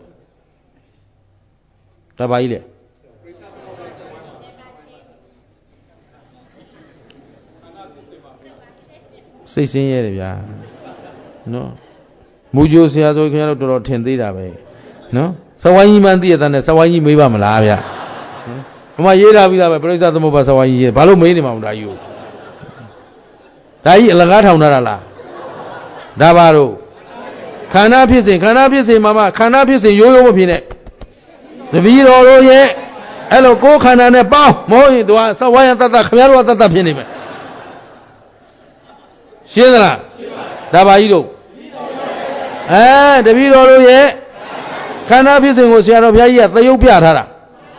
S2: ဒါပါကြီးလေစိတ်ဆင်းရဲတယ်ဗျာနော်မူကြိုဆရာဆိုခင်ဗျားတို့တော်တော်ထင်သေးတာပဲနော်စဝိုင်းကြီးမှန်းသိရတဲ့စဝိုင်းကြီးမေးပါမလားဗျာဘမရေးထားပြီးသားပဲပြိဿသမုပ္ပါစဝိုင်းကြီးရေးဘာလို့မေးနေမှာမဒါကြီးကိုဒါကြီးအလကားထောင်ထားတာလားဒါပါတော့ခန္ဓာဖြစ်စဉ်ခန္ဓာဖြစ်စဉ်မှာမှခန္ဓာဖြစ်စဉ်ရိုးရိုးမဖြစ်နဲ့တပည့်တော်တို့ရဲ့အဲ့လိုကိုယ်ခန္ဓာနဲ့ပေါင်းမဟုတ်ရင်သူကစဝိုင်းရတတ်တခင်ဗျားတို့ကတတ်တဖြစ်နေမယ်ရှင်းသလားဒါပါကြီးတို့အဲတပည့်တော်တို့ရဲ့ခန္ဓာဖြစ်စဉ်ကိုဆရာတော်ဘုရားကြီးကသရုပ်ပြထားတာ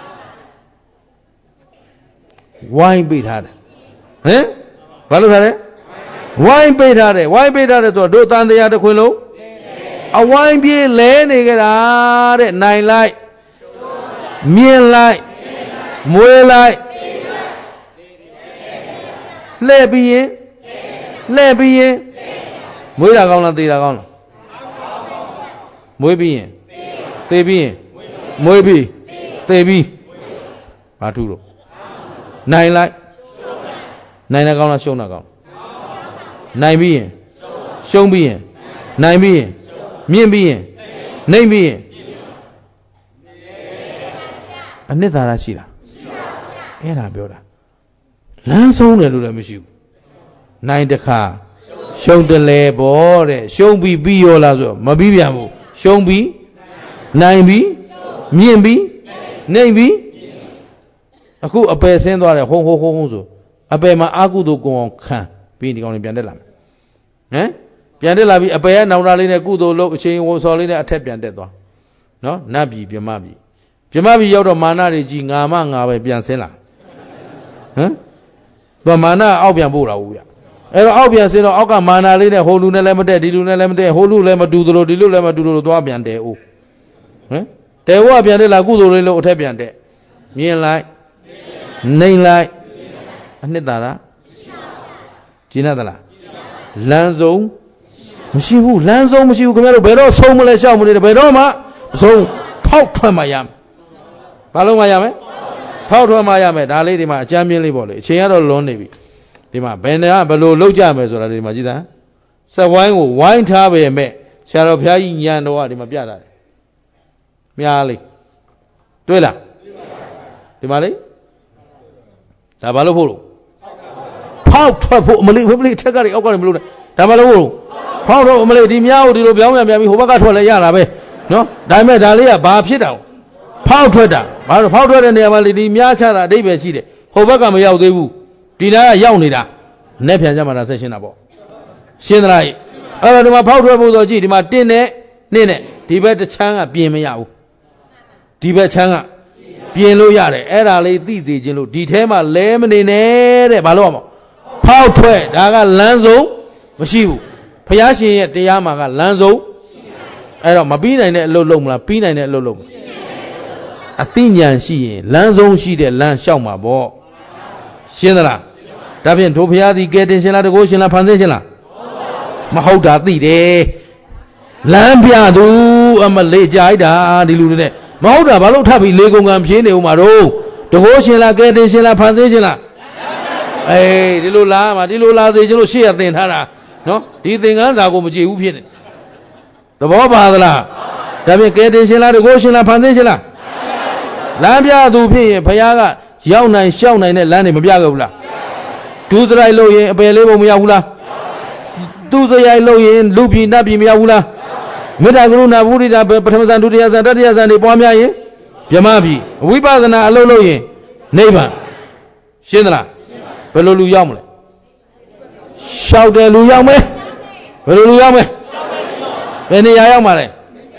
S2: ဝိုင်းပိတ်ထားတယ်ဟင်ဘာလို့ထားလဲဝိုင်းပိတ်ထားတယ်ဝိုင်းပိတ်ထားတယ်ဆိုတော့တို့တန်တရားတစ်ခွင်လုံးအဝိုင်းပြေးလဲနေကြတာတဲ့နိုင်လိုက်မြင်လိုက်မွေးလိုက်လှဲ့ပြီးရင်လှဲ့ပြီးရင်မွေးတာကောင်းလားသေတာကောင်းလားမွေးပြီးရင်သေပြီးရင်မွေးပြီးသေပြီးဘာထူးတော့နိုင်လိုက်နိုင်တာကောင်းလားရှုံးတာကောင်းနိုင်ပြီးရင်ရှုံးပြီးရင်နိုင်ပြီးရင်မြင့်ပြီးရင်နှိမ့်ပြီးရင်အနှစ်သာရရှိလားအဲ့ဒါပြောတာလမ်းဆုံးတယ်လို့လည်းမရှိဘူးနိုင်တစ်ခါရှုံးတယ်လေပေါ့တဲ့ရှုံးပြီးပြီးရောလားဆိုမပြီးပြန်ဘူးရှုံးပြီးနိုင်ပြီးမြင့်ပြီးနှိမ့်ပြီးအခုအပယ်ဆင်းသွားတယ်ဟုံဟုံဟုံဟုံဆိုအပယ်မှာအာကုသို့ကိုအောင်ခံပြီးဒီကောင်လေးပြန်တက်လာမယ်ဟမ်ပြန်တက်လာပြီးအပယ်ကနောင်တာလေးနဲ့ကုသိုလ်လုပ်အချိန်ဝစော်လေးနဲ့အထက်ပြန်တက်သွားနော်နတ်ပြည်ပြမပြည်ပြမပြည်ရောက်တော့မာနတွေကြီးငါမငါပဲပြန်ဆင်းလာဟမ်သူမာနအောက်ပြန်ပို့တာဘူးဗျအဲ့တော့အောက်ပြန်ဆင်းတော့အောက်ကမာနလေးနဲ့ဟိုလူနဲ့လည်းမတက်ဒီလူနဲ့လည်းမတက်ဟိုလူလည်းမတူသလိုဒီလူလည်းမတူသလိုသွားပြန်တယ်အိုးဟမ်တတေဝပြန်တဲ့လားကုသိုလ်လေးလို့အထက်ပြန်တဲ့မြင်လိုက်နှိမ့်လိုက်အနှစ်သာရကျင်းရသလားလမ်းဆုံးမရှိဘူးလမ်းဆုံးမရှိဘူးခင်ဗျားတို့ဘယ်တော့ဆုံးမလဲရှောက်မလဲဘယ်တော့မှမဆုံးဖောက်ထွက်မှရမယ်ဘာလို့မှရမယ်ဖောက်ထွက်မှရမယ်ဒါလေးဒီမှာအကြမ်းပြင်းလေးပေါ့လေအချိန်ကတော့လွန်နေပြီဒီမှာဘယ်နဲ့ဘယ်လိုလုပ်ကြမယ်ဆိုတာဒီမှာကြည့်တာစက်ဝိုင်းကိုဝိုင်းထားပေမဲ့ဆရာတော်ဘုရားကြီးညံတော်ကဒီမှာပြတာတယ်မြားလေးတွေ့လားဒီမှာလေဒါဘာလို့ဖို့လို့ဖောက်ထွက်ဖို့အမလေးဝိပလိထက်ကတွေအောက်ကနေမလို့ဒါဘာလို့ဖို့လို့ဖောက်တော့အမလေးဒီမြားကိုဒီလိုပြောင်းပြန်ပြန်ပြီးဟိုဘက်ကထွက်လဲရတာပဲနော်ဒါပေမဲ့ဒါလေးကဘာဖြစ်တာဖောက်ထွက်တာဘာလို့ဖောက်ထွက်တဲ့နေရာမှာလေဒီမြားချတာအဓိပ္ပာယ်ရှိတယ်ဟိုဘက်ကမရောက်သေးဘူးဒီနားကရောက်နေတာနဲ့ပြန်ကြမှာဒါဆက်ရှင်းတာပေါ့ရှင်းသလားအဲ့တော့ဒီမှာဖောက်ထွက်ဖို့ဆိုကြည့်ဒီမှာတင်းနဲ့နှင်းနဲ့ဒီဘက်တစ်ချမ်းကပြင်မရဘူးဒီဘက်ချမ်းကပြင်လို့ရတယ်အဲ့ဒါလေးသိစေခြင်းလို့ဒီထဲမှာလဲမနေနဲ့တဲ့ဘာလို့ရမလဲဖောက်ထွက်ဒါကလမ်းဆုံးမရှိဘူးဘုရားရှင်ရဲ့တရားမှာကလမ်းဆုံးအဲ့တော့မပြီးနိုင်တဲ့အလုပ်လုပ်မလားပြီးနိုင်တဲ့အလုပ်လုပ်မလားအသိဉာဏ်ရှိရင်လမ်းဆုံးရှိတဲ့လမ်းလျှောက်မှာပေါ့ရှင်းသလားဒါဖြင့်တို့ဘုရားသည်ကဲတင်ရှင်လားတကိုးရှင်လားဖန်ဆင်းရှင်လားမဟုတ်တာသိတယ်လမ်းပြသူအမလေးကြိုက်တာဒီလူတွေနဲ့မဟုတ်တာဘာလို့ထပ်ပြီးလေကုန်ကံဖြင်းနေဦးမှာတော့တကိုးရှင်လားကဲတင်ရှင်လားဖန်ဆင်းရှင်လားအေးဒီလိုလားမှာဒီလိုလားသေးချင်လို့ရှေ့ရသင်ထားတာနော်ဒီသင်္ကန်းစာကိုမကြည့်ဘူးဖြစ်နေသဘောပါသလားဒါဖြင့်ကဲတင်ရှင်လားတကိုးရှင်လားဖန်ဆင်းရှင်လားလမ်းပြသူဖြစ်ရင်ဘုရားကရောက်နိုင်ရှောက်နိုင်တဲ့လမ်းတွေမပြခဲ့ဘူးလားဒုစရိုက်လို့ရင်အပယ်လေးပုံမရောက်ဘူးလားသူစရိုက်လို့ရင်လူပြည်နတ်ပြည်မရောက်ဘူးလားမေတ္တာကရုဏာဘုဒ္ဓတာပထမဇန်ဒုတိယဇန်တတိယဇန်တွေပွားများရင်ဗြဟ္မပြည်ဝိပဿနာအလုပ်လုပ်ရင်နိဗ္ဗာန်ရှင်းသလားဘယ်လိုလူရောက်မလဲရှောက်တယ်လူရောက်မယ်ဘယ်လိုလူရောက်မယ်ဘယ်နေရာရောက်မှာလဲ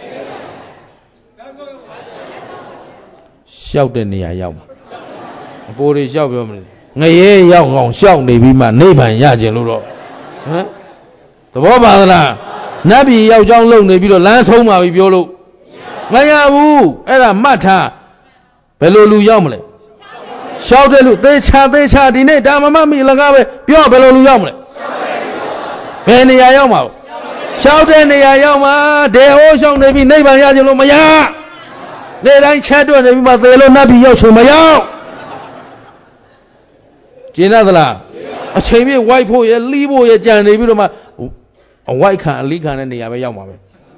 S2: ရှောက်တဲ့နေရာရောက်မှာအပိုးတွေရှောက်ပြောမလဲငရဲရောက်အောင်ရှောက်နေပြီးမှနိဗ္ဗာန်ရခြင်းလို့တော့ဟမ်သဘောပါသလားနတ်ပြည်ရောက်ကြောင်းလုံနေပြီးတော့လမ်းဆုံးပါပြီပြောလို့မရဘူးအဲ့ဒါမှတ်ထားဘယ်လိုလူရောက်မလဲရှောက်တဲ့လူသေချာသေချာဒီနေ့ဒါမမမိလကားပဲပြောဘယ်လိုလူရောက်မလဲဘယ်နေရာရောက်မှာရှောက်တဲ့နေရာရောက်မှာဒေဟိုးရှောက်နေပြီးနိဗ္ဗာန်ရခြင်းလို့မရနေတိုင်းချက်တွက်နေပြီးမှသေလို့နတ်ပြည်ရောက်ဆိုမရောက်ကျင်းရသလားအချိန်ပြည့်ဝိုက်ဖို့ရလီးဖို့ရကြံနေပြီးတော့မှအဝိုက်ခံအလီးခံတဲ့နေရာပဲရောက်မှာပဲ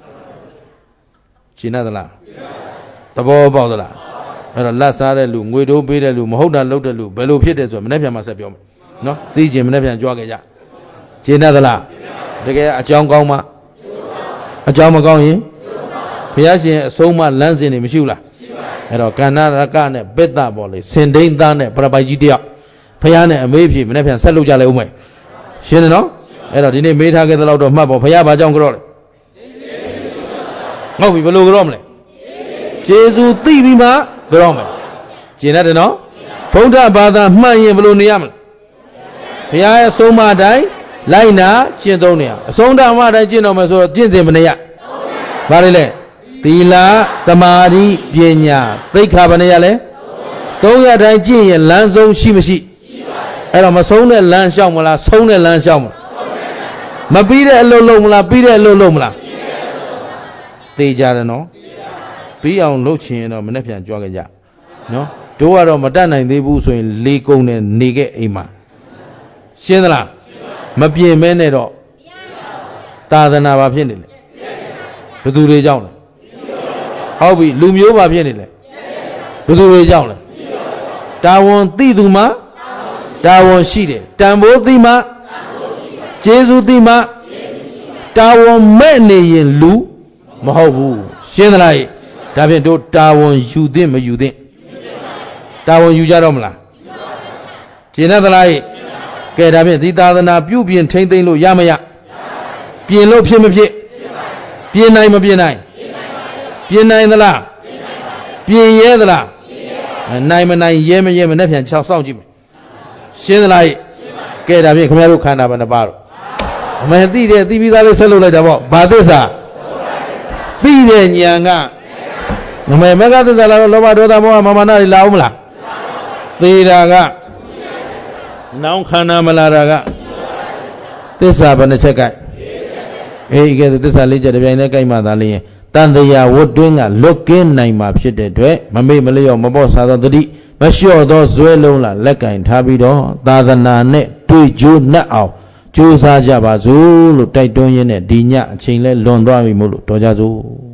S2: ကျင်းရသလားသဘောပေါက်သလားအဲ့တော့လက်စားတဲ့လူငွေတိုးပေးတဲ့လူမဟုတ်တာလုပ်တဲ့လူဘယ်လိုဖြစ်တယ်ဆိုတော့မနေ့ပြန်မှဆက်ပြောမယ်နော်သိချင်မနေ့ပြန်ကြွားခဲ့ကြကျင်းရသလားတကယ်အကြောင်းကောင်းမှအကြောင်းမကောင်းရင်ဘုရားရှင်အဆုံးမလမ်းစဉ်တွေမရှိဘူးလားအဲ့တော့ကန္နာရကနဲ့ပိတ္တပေါ်လေစင်ဒိန်းသားနဲ့ပရပိုက်ကြီးတယောက်ဘုရားနဲ့အမေးဖြေမနေ့ပြန်ဆက်လုပ်ကြလဲဦးမယ်ရှင်းတယ်နော်အဲ့တော့ဒီနေ့မေးထားခဲ့တဲ့လောက်တော့မှတ်ပေါ့ဘုရားဘာကြောင့်ကြော့လဲဟုတ်ပြီဘယ်လိုကြော့မလဲကျေးဇူးသိပြီးမှကြော့မယ်ကျင်တယ်နော်ဗုဒ္ဓဘာသာမှတ်ရင်ဘယ်လိုနေရမလဲဘုရားရဲ့ဆုံးမအတိုင်းလိုက်နာကျင့်သုံးနေရအဆုံးဓမ္မအတိုင်းကျင့်တော်မယ်ဆိုတော့ကျင့်စဉ်မနေရဘာလဲလဲသီလသမာဓိပညာသိက္ခာဘယ်နေရလဲသုံးရတိုင်းကျင့်ရင်လမ်းဆုံးရှိမရှိအဲ့တော့မဆုံးတဲ့လမ်းလျှောက်မလားဆုံးတဲ့လမ်းလျှောက်မလားမပြီးတဲ့အလုပ်လုပ်မလားပြီးတဲ့အလုပ်လုပ်မလားသိကြတယ်နော်ပြီးအောင်လုပ်ချင်ရင်တော့မနေ့ပြန်ကြွားကြကြနော်တို့ကတော့မတတ်နိုင်သေးဘူးဆိုရင်လေကုံနဲ့နေခဲ့အိမ်မှာရှင်းသလားမပြင်မဲနဲ့တော့သာသနာဘာဖြစ်နေလဲဘယ်သူတွေကြောင့်လဲဟုတ်ပြီလူမျိုးဘာဖြစ်နေလဲဘယ်သူတွေကြောင့်လဲတာဝန်သိသူမှတာဝန်ရှိတယ်တန်ဖိုးသိမှကျေးဇူးသိမှတာဝန်မဲ့နေရင်လူမဟုတ်ဘူးရှင်းသလားဒါဖြင့်တို့တာဝန်ယူသင့်မယူသင့်တာဝန်ယူကြတော့မလားကျင်သလားကဲဒါဖြင့်ဒီသာသနာပြုပြင်ထိမ့်သိမ့်လို့ရမရပြင်လို့ဖြစ်မဖြစ်ပြင်နိုင်မပြင်နိုင်ပြင်နိုင်သလားပြင်ရဲသလားနိုင်မနိုင်ရဲမရဲမနဲ့ပြန်၆စောင့်ကြည့်မယ်ရှင်းသလားကဲဒါဖြင့်ခင်ဗျားတို့ခန္ဓာဘယ်နှပါတော့အမှန်သိတယ်သိပြီးသားလေးဆက်လုပ်လိုက်တာပေါ့ဘာသစ္စာသိတဲ့ဉာဏ်ကအမေမကသစ္စာလာတော့လောဘဒေါသမောဟမာမာနတွေလာအောင်မလားသေတာကနောင်ခန္ဓာမလာတာကသစ္စာဘယ်နှချက်ကဲအေးကဲသစ္စာလေးချက်တစ်ပြိုင်တည်းကြိုက်မှသာလျင်တန်တရားဝတ်တွင်းကလွတ်ကင်းနိုင်မှာဖြစ်တဲ့အတွက်မမေ့မလျော့မပေါ့စားသောတတိမလျှော့သောဇွဲလုံးလာလက်ကင်ထားပြီးတော့သာသနာနဲ့တွေ့ကြိုးနှက်အောင်ကြိုးစားကြပါစို့လို့တိုက်တွန်းရင်းနဲ့ဒီညအချိန်လဲလွန်သွားပြီမို့လို့တော်ကြစို့